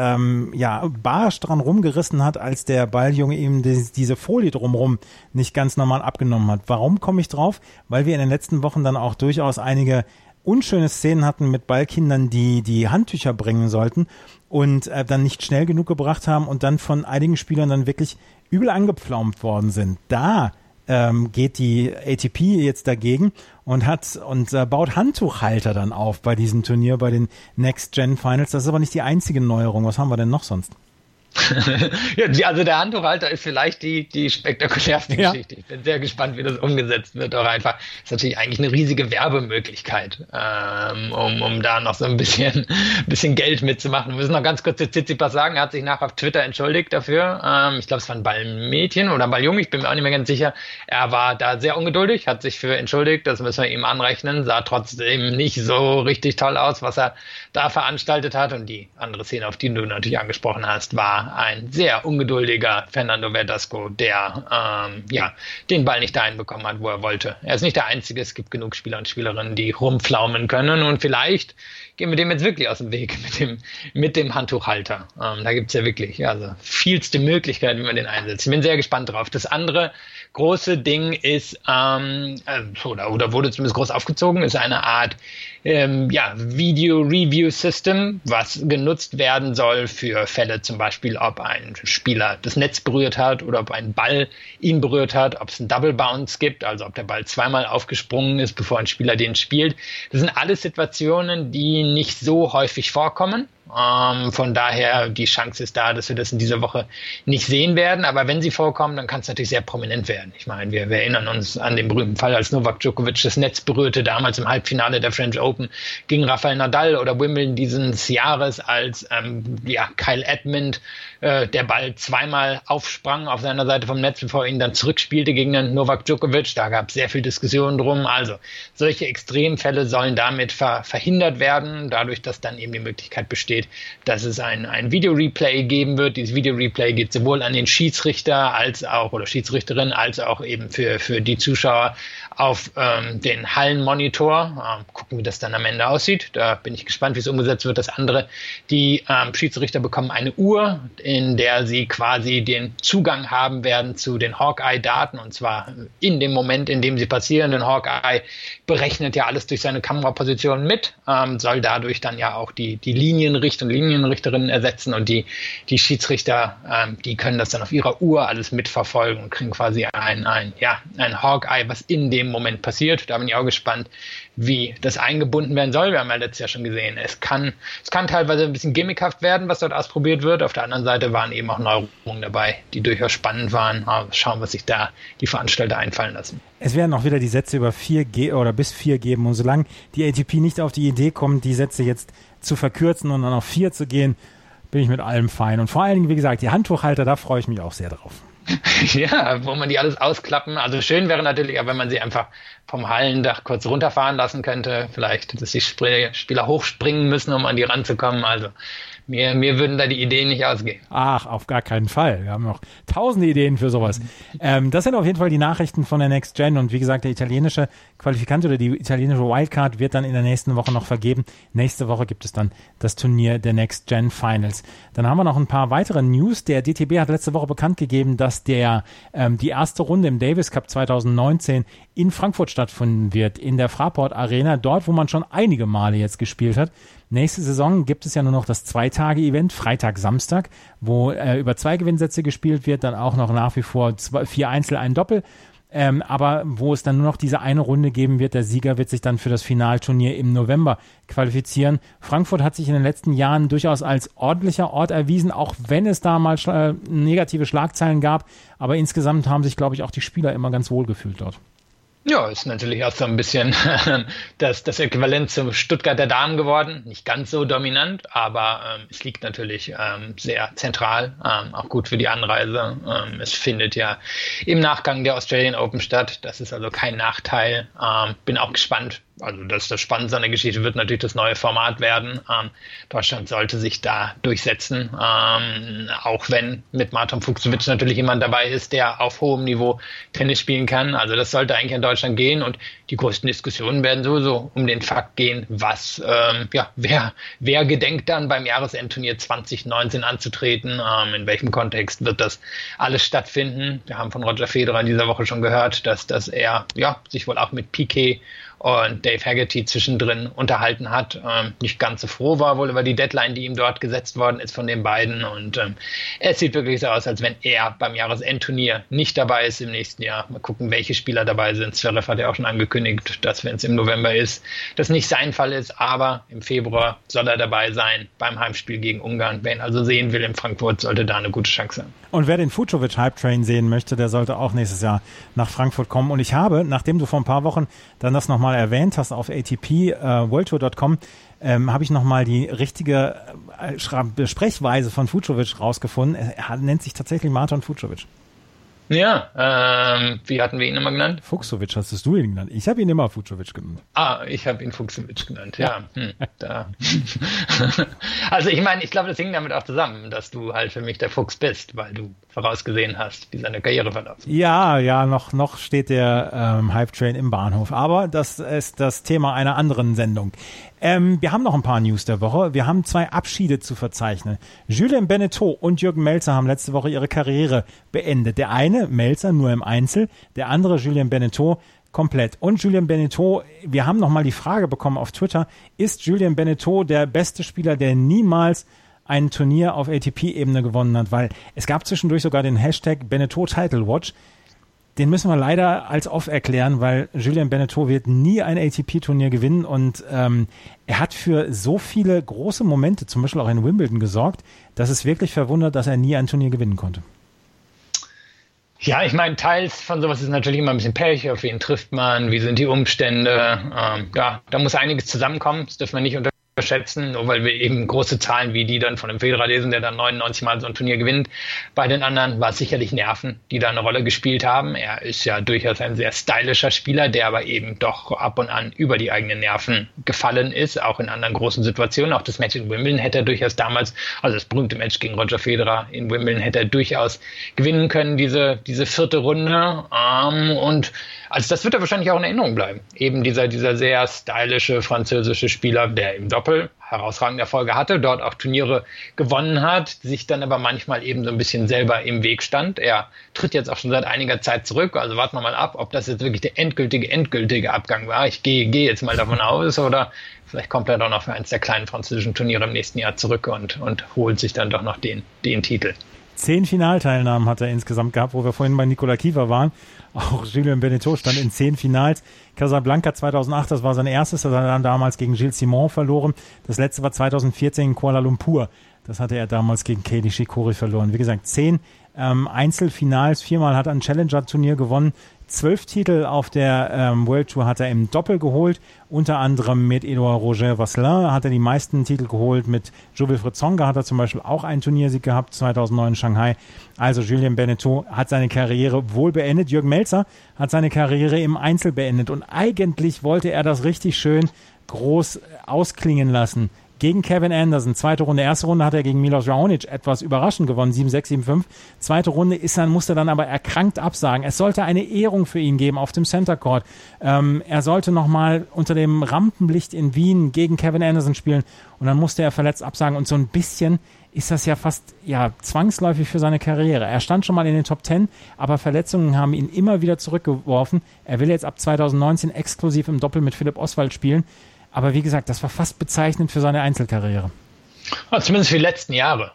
barsch dran rumgerissen hat, als der Balljunge ihm diese Folie drumherum nicht ganz normal abgenommen hat. Warum komme ich drauf? Weil wir in den letzten Wochen dann auch durchaus einige unschöne Szenen hatten mit Ballkindern, die Handtücher bringen sollten und dann nicht schnell genug gebracht haben und dann von einigen Spielern dann wirklich übel angepflaumt worden sind. Da geht die ATP jetzt dagegen und baut Handtuchhalter dann auf bei diesem Turnier, bei den Next Gen Finals. Das ist aber nicht die einzige Neuerung. Was haben wir denn noch sonst? Ja, also der Handtuchhalter ist vielleicht die spektakulärste Geschichte. Ich bin sehr gespannt, wie das umgesetzt wird. Auch einfach ist natürlich eigentlich eine riesige Werbemöglichkeit, um da noch so ein bisschen Geld mitzumachen. Wir müssen noch ganz kurz zu Tsitsipas sagen, er hat sich nachher auf Twitter entschuldigt dafür. Ich glaube, es war ein Ballmädchen oder ein Balljunge, ich bin mir auch nicht mehr ganz sicher. Er war da sehr ungeduldig, hat sich für entschuldigt, das müssen wir ihm anrechnen, sah trotzdem nicht so richtig toll aus, was er da veranstaltet hat. Und die andere Szene, auf die du natürlich angesprochen hast, war ein sehr ungeduldiger Fernando Verdasco, der den Ball nicht dahin bekommen hat, wo er wollte. Er ist nicht der Einzige, es gibt genug Spieler und Spielerinnen, die rumflaumen können und vielleicht gehen wir dem jetzt wirklich aus dem Weg mit dem Handtuchhalter. Da gibt es ja wirklich vielste Möglichkeiten, wie man den einsetzt. Ich bin sehr gespannt drauf. Das andere große Ding ist, oder wurde zumindest groß aufgezogen, ist eine Art Video-Review-System, was genutzt werden soll für Fälle zum Beispiel, ob ein Spieler das Netz berührt hat oder ob ein Ball ihn berührt hat, ob es einen Double Bounce gibt, also ob der Ball zweimal aufgesprungen ist, bevor ein Spieler den spielt. Das sind alles Situationen, die nicht so häufig vorkommen. Von daher, die Chance ist da, dass wir das in dieser Woche nicht sehen werden. Aber wenn sie vorkommen, dann kann es natürlich sehr prominent werden. Ich meine, wir erinnern uns an den berühmten Fall, als Novak Djokovic das Netz berührte, damals im Halbfinale der French Open gegen Rafael Nadal oder Wimbledon dieses Jahres, als Kyle Edmund der Ball zweimal aufsprang auf seiner Seite vom Netz, bevor er ihn dann zurückspielte gegen den Novak Djokovic. Da gab es sehr viel Diskussionen drum. Also solche Extremfälle sollen damit verhindert werden, dadurch, dass dann eben die Möglichkeit besteht, dass es ein Video-Replay geben wird. Dieses Video-Replay geht sowohl an den Schiedsrichter oder Schiedsrichterin als auch eben für die Zuschauer auf den Hallenmonitor. Gucken, wie das dann am Ende aussieht. Da bin ich gespannt, wie es umgesetzt wird. Das andere, die Schiedsrichter bekommen eine Uhr, in der sie quasi den Zugang haben werden zu den Hawkeye-Daten, und zwar in dem Moment, in dem sie passieren. Denn Hawkeye berechnet ja alles durch seine Kameraposition mit, soll dadurch dann ja auch die Linienrichter und Linienrichterinnen ersetzen, und die Schiedsrichter, die können das dann auf ihrer Uhr alles mitverfolgen und kriegen quasi ein Hawkeye, was in dem Moment passiert. Da bin ich auch gespannt, wie das eingebunden werden soll. Wir haben ja letztes Jahr schon gesehen, es kann teilweise ein bisschen gimmickhaft werden, was dort ausprobiert wird. Auf der anderen Seite waren eben auch Neuerungen dabei, die durchaus spannend waren. Schauen, was sich da die Veranstalter einfallen lassen. Es werden auch wieder die Sätze über 4G oder bis 4 geben, und solange die ATP nicht auf die Idee kommt, die Sätze jetzt zu verkürzen und dann auf 4 zu gehen, bin ich mit allem fein. Und vor allen Dingen, wie gesagt, die Handtuchhalter, da freue ich mich auch sehr drauf. Ja, wo man die alles ausklappen. Also schön wäre natürlich, wenn man sie einfach vom Hallendach kurz runterfahren lassen könnte. Vielleicht, dass die Spieler hochspringen müssen, um an die ranzukommen. Also mir würden da die Ideen nicht ausgehen. Ach, auf gar keinen Fall. Wir haben noch tausende Ideen für sowas. Das sind auf jeden Fall die Nachrichten von der Next Gen. Und wie gesagt, der italienische Qualifikant oder die italienische Wildcard wird dann in der nächsten Woche noch vergeben. Nächste Woche gibt es dann das Turnier der Next Gen Finals. Dann haben wir noch ein paar weitere News. Der DTB hat letzte Woche bekannt gegeben, dass die erste Runde im Davis Cup 2019 in Frankfurt stattfinden wird, in der Fraport Arena, dort, wo man schon einige Male jetzt gespielt hat. Nächste Saison gibt es ja nur noch das 2-Tage-Event, Freitag, Samstag, wo über 2 Gewinnsätze gespielt wird, dann auch noch nach wie vor 4 Einzel, ein Doppel, aber wo es dann nur noch diese eine Runde geben wird. Der Sieger wird sich dann für das Finalturnier im November qualifizieren. Frankfurt hat sich in den letzten Jahren durchaus als ordentlicher Ort erwiesen, auch wenn es da mal negative Schlagzeilen gab, aber insgesamt haben sich, glaube ich, auch die Spieler immer ganz wohl gefühlt dort. Ja, ist natürlich auch so ein bisschen das Äquivalent zum Stuttgarter Damen geworden. Nicht ganz so dominant, aber es liegt natürlich sehr zentral, auch gut für die Anreise. Es findet ja im Nachgang der Australian Open statt. Das ist also kein Nachteil. Bin auch gespannt. Also das Spannendste an der Geschichte wird natürlich das neue Format werden. Deutschland sollte sich da durchsetzen, auch wenn mit Marton Fucsovics natürlich jemand dabei ist, der auf hohem Niveau Tennis spielen kann. Also das sollte eigentlich in Deutschland gehen und die größten Diskussionen werden sowieso um den Fakt gehen, was wer gedenkt dann beim Jahresendturnier 2019 anzutreten, in welchem Kontext wird das alles stattfinden. Wir haben von Roger Federer in dieser Woche schon gehört, dass er sich wohl auch mit Piquet und Dave Haggerty zwischendrin unterhalten hat, nicht ganz so froh war wohl über die Deadline, die ihm dort gesetzt worden ist von den beiden und es sieht wirklich so aus, als wenn er beim Jahresendturnier nicht dabei ist im nächsten Jahr. Mal gucken, welche Spieler dabei sind. Zverev hat ja auch schon angekündigt, dass wenn es im November ist, das nicht sein Fall ist, aber im Februar soll er dabei sein beim Heimspiel gegen Ungarn. Wer ihn also sehen will in Frankfurt, sollte da eine gute Chance haben. Und wer den Fucsovics Hype Train sehen möchte, der sollte auch nächstes Jahr nach Frankfurt kommen. Und ich habe, nachdem du vor ein paar Wochen dann das nochmal erwähnt hast auf ATP worldtour.com, habe ich nochmal die richtige Sprechweise von Fucsovics rausgefunden. Er nennt sich tatsächlich Marton Fucsovics. Ja, wie hatten wir ihn immer genannt? Fucsovics hast du ihn genannt. Ich habe ihn immer Fucsovics genannt. Ich habe ihn Fucsovics genannt, ja. Da. Also ich meine, ich glaube, das hing damit auch zusammen, dass du halt für mich der Fuchs bist, weil du vorausgesehen hast, wie seine Karriere verläuft. Ja, noch steht der Hype-Train im Bahnhof. Aber das ist das Thema einer anderen Sendung. Wir haben noch ein paar News der Woche. Wir haben 2 Abschiede zu verzeichnen. Julien Benneteau und Jürgen Melzer haben letzte Woche ihre Karriere beendet. Der eine, Melzer, nur im Einzel, der andere, Julien Benneteau, komplett. Und Julien Benneteau, wir haben nochmal die Frage bekommen auf Twitter, ist Julien Benneteau der beste Spieler, der niemals ein Turnier auf ATP-Ebene gewonnen hat? Weil es gab zwischendurch sogar den Hashtag Benneteau Title Watch. Den müssen wir leider als off erklären, weil Julien Benneteau wird nie ein ATP-Turnier gewinnen und er hat für so viele große Momente, zum Beispiel auch in Wimbledon, gesorgt, dass es wirklich verwundert, dass er nie ein Turnier gewinnen konnte. Ja, ich meine, teils von sowas ist natürlich immer ein bisschen Pech, auf wen trifft man, wie sind die Umstände, da muss einiges zusammenkommen, das dürfen wir nicht unterschätzen, nur weil wir eben große Zahlen wie die dann von dem Federer lesen, der dann 99 Mal so ein Turnier gewinnt. Bei den anderen war es sicherlich Nerven, die da eine Rolle gespielt haben. Er ist ja durchaus ein sehr stylischer Spieler, der aber eben doch ab und an über die eigenen Nerven gefallen ist, auch in anderen großen Situationen. Auch das Match in Wimbledon hätte er durchaus damals, also das berühmte Match gegen Roger Federer in Wimbledon hätte er durchaus gewinnen können, diese 4. Runde. Und also das wird er wahrscheinlich auch in Erinnerung bleiben. Eben dieser sehr stylische französische Spieler, der im Doppel herausragende Erfolge hatte, dort auch Turniere gewonnen hat, sich dann aber manchmal eben so ein bisschen selber im Weg stand. Er tritt jetzt auch schon seit einiger Zeit zurück, also warten wir mal ab, ob das jetzt wirklich der endgültige Abgang war. Ich gehe jetzt mal davon aus, oder vielleicht kommt er doch noch für eins der kleinen französischen Turniere im nächsten Jahr zurück und holt sich dann doch noch den Titel. 10 Finalteilnahmen hat er insgesamt gehabt, wo wir vorhin bei Nikola Kiefer waren. Auch Julien Benneteau stand in 10 Finals. Casablanca 2008, das war sein erstes, das hat er dann damals gegen Gilles Simon verloren. Das letzte war 2014 in Kuala Lumpur. Das hatte er damals gegen Kei Nishikori verloren. Wie gesagt, 10 Einzelfinals, 4-mal hat er ein Challenger-Turnier gewonnen. 12 Titel auf der World Tour hat er im Doppel geholt, unter anderem mit Edouard Roger Vasselin hat er die meisten Titel geholt, mit Jo-Wilfried Tsonga hat er zum Beispiel auch einen Turniersieg gehabt, 2009 in Shanghai. Also Julien Benneteau hat seine Karriere wohl beendet. Jürgen Melzer hat seine Karriere im Einzel beendet und eigentlich wollte er das richtig schön groß ausklingen lassen. Gegen Kevin Anderson, zweite Runde. Erste Runde hat er gegen Milos Raonic etwas überraschend gewonnen, 7-6, 7-5. Zweite Runde musste dann aber erkrankt absagen. Es sollte eine Ehrung für ihn geben auf dem Center Court. Er sollte nochmal unter dem Rampenlicht in Wien gegen Kevin Anderson spielen und dann musste er verletzt absagen und so ein bisschen ist das ja fast zwangsläufig für seine Karriere. Er stand schon mal in den Top 10, aber Verletzungen haben ihn immer wieder zurückgeworfen. Er will jetzt ab 2019 exklusiv im Doppel mit Philipp Oswald spielen. Aber wie gesagt, das war fast bezeichnend für seine Einzelkarriere. Zumindest für die letzten Jahre.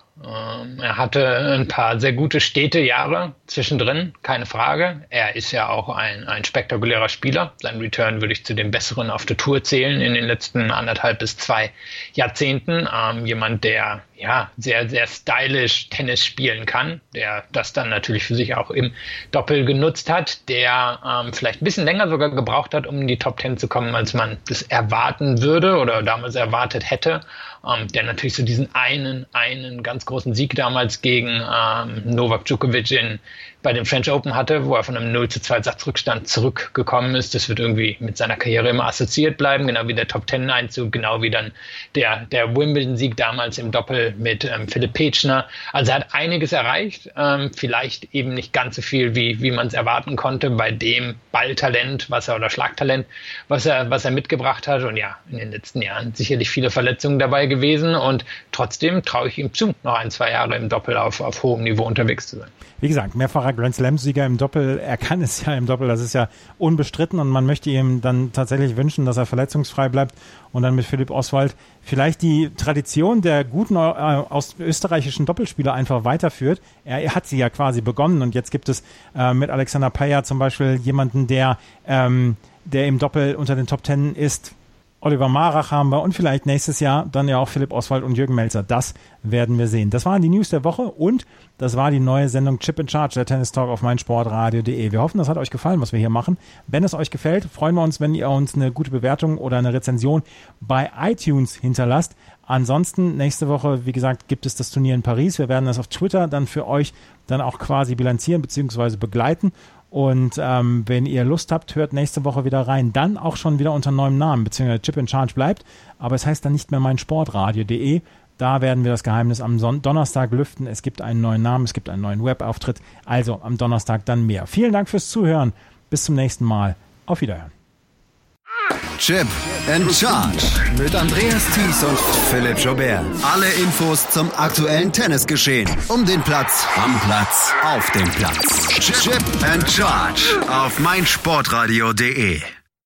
Er hatte ein paar sehr gute Jahre zwischendrin, keine Frage. Er ist ja auch ein spektakulärer Spieler. Sein Return würde ich zu den besseren auf der Tour zählen in den letzten 1,5 bis 2 Jahrzehnten. Jemand, der sehr, sehr stylisch Tennis spielen kann, der das dann natürlich für sich auch im Doppel genutzt hat, der vielleicht ein bisschen länger sogar gebraucht hat, um in die Top 10 zu kommen, als man das erwarten würde oder damals erwartet hätte. Der natürlich so diesen einen ganz großen Sieg damals gegen Novak Djokovic bei dem French Open hatte, wo er von einem 0-2 Satzrückstand zurückgekommen ist. Das wird irgendwie mit seiner Karriere immer assoziiert bleiben, genau wie der Top-10-Einzug, genau wie dann der Wimbledon-Sieg damals im Doppel mit Philipp Petschner. Also er hat einiges erreicht, vielleicht eben nicht ganz so viel, wie man es erwarten konnte bei dem Balltalent, oder Schlagtalent, was er mitgebracht hat. Und ja, in den letzten Jahren sicherlich viele Verletzungen dabei gewesen und trotzdem traue ich ihm zu, noch 1-2 Jahre im Doppel auf hohem Niveau unterwegs zu sein. Wie gesagt, mehrfacher Grand Slam-Sieger im Doppel, er kann es ja im Doppel, das ist ja unbestritten und man möchte ihm dann tatsächlich wünschen, dass er verletzungsfrei bleibt und dann mit Philipp Oswald vielleicht die Tradition der guten österreichischen Doppelspieler einfach weiterführt. Er hat sie ja quasi begonnen und jetzt gibt es mit Alexander Payer zum Beispiel jemanden, der im Doppel unter den Top 10 ist. Oliver Marach haben wir und vielleicht nächstes Jahr dann ja auch Philipp Oswald und Jürgen Melzer. Das werden wir sehen. Das waren die News der Woche und das war die neue Sendung Chip in Charge, der Tennis Talk auf meinsportradio.de. Wir hoffen, das hat euch gefallen, was wir hier machen. Wenn es euch gefällt, freuen wir uns, wenn ihr uns eine gute Bewertung oder eine Rezension bei iTunes hinterlasst. Ansonsten, nächste Woche, wie gesagt, gibt es das Turnier in Paris. Wir werden das auf Twitter dann für euch dann auch quasi bilanzieren bzw. begleiten. Und wenn ihr Lust habt, hört nächste Woche wieder rein. Dann auch schon wieder unter neuem Namen, beziehungsweise Chip in Charge bleibt. Aber es heißt dann nicht mehr meinsportradio.de. Da werden wir das Geheimnis am Donnerstag lüften. Es gibt einen neuen Namen, es gibt einen neuen Webauftritt. Also am Donnerstag dann mehr. Vielen Dank fürs Zuhören. Bis zum nächsten Mal. Auf Wiederhören. Chip and Charge mit Andreas Thies und Philipp Joubert. Alle Infos zum aktuellen Tennisgeschehen. Um den Platz, am Platz, auf dem Platz. Chip and Charge auf meinsportradio.de.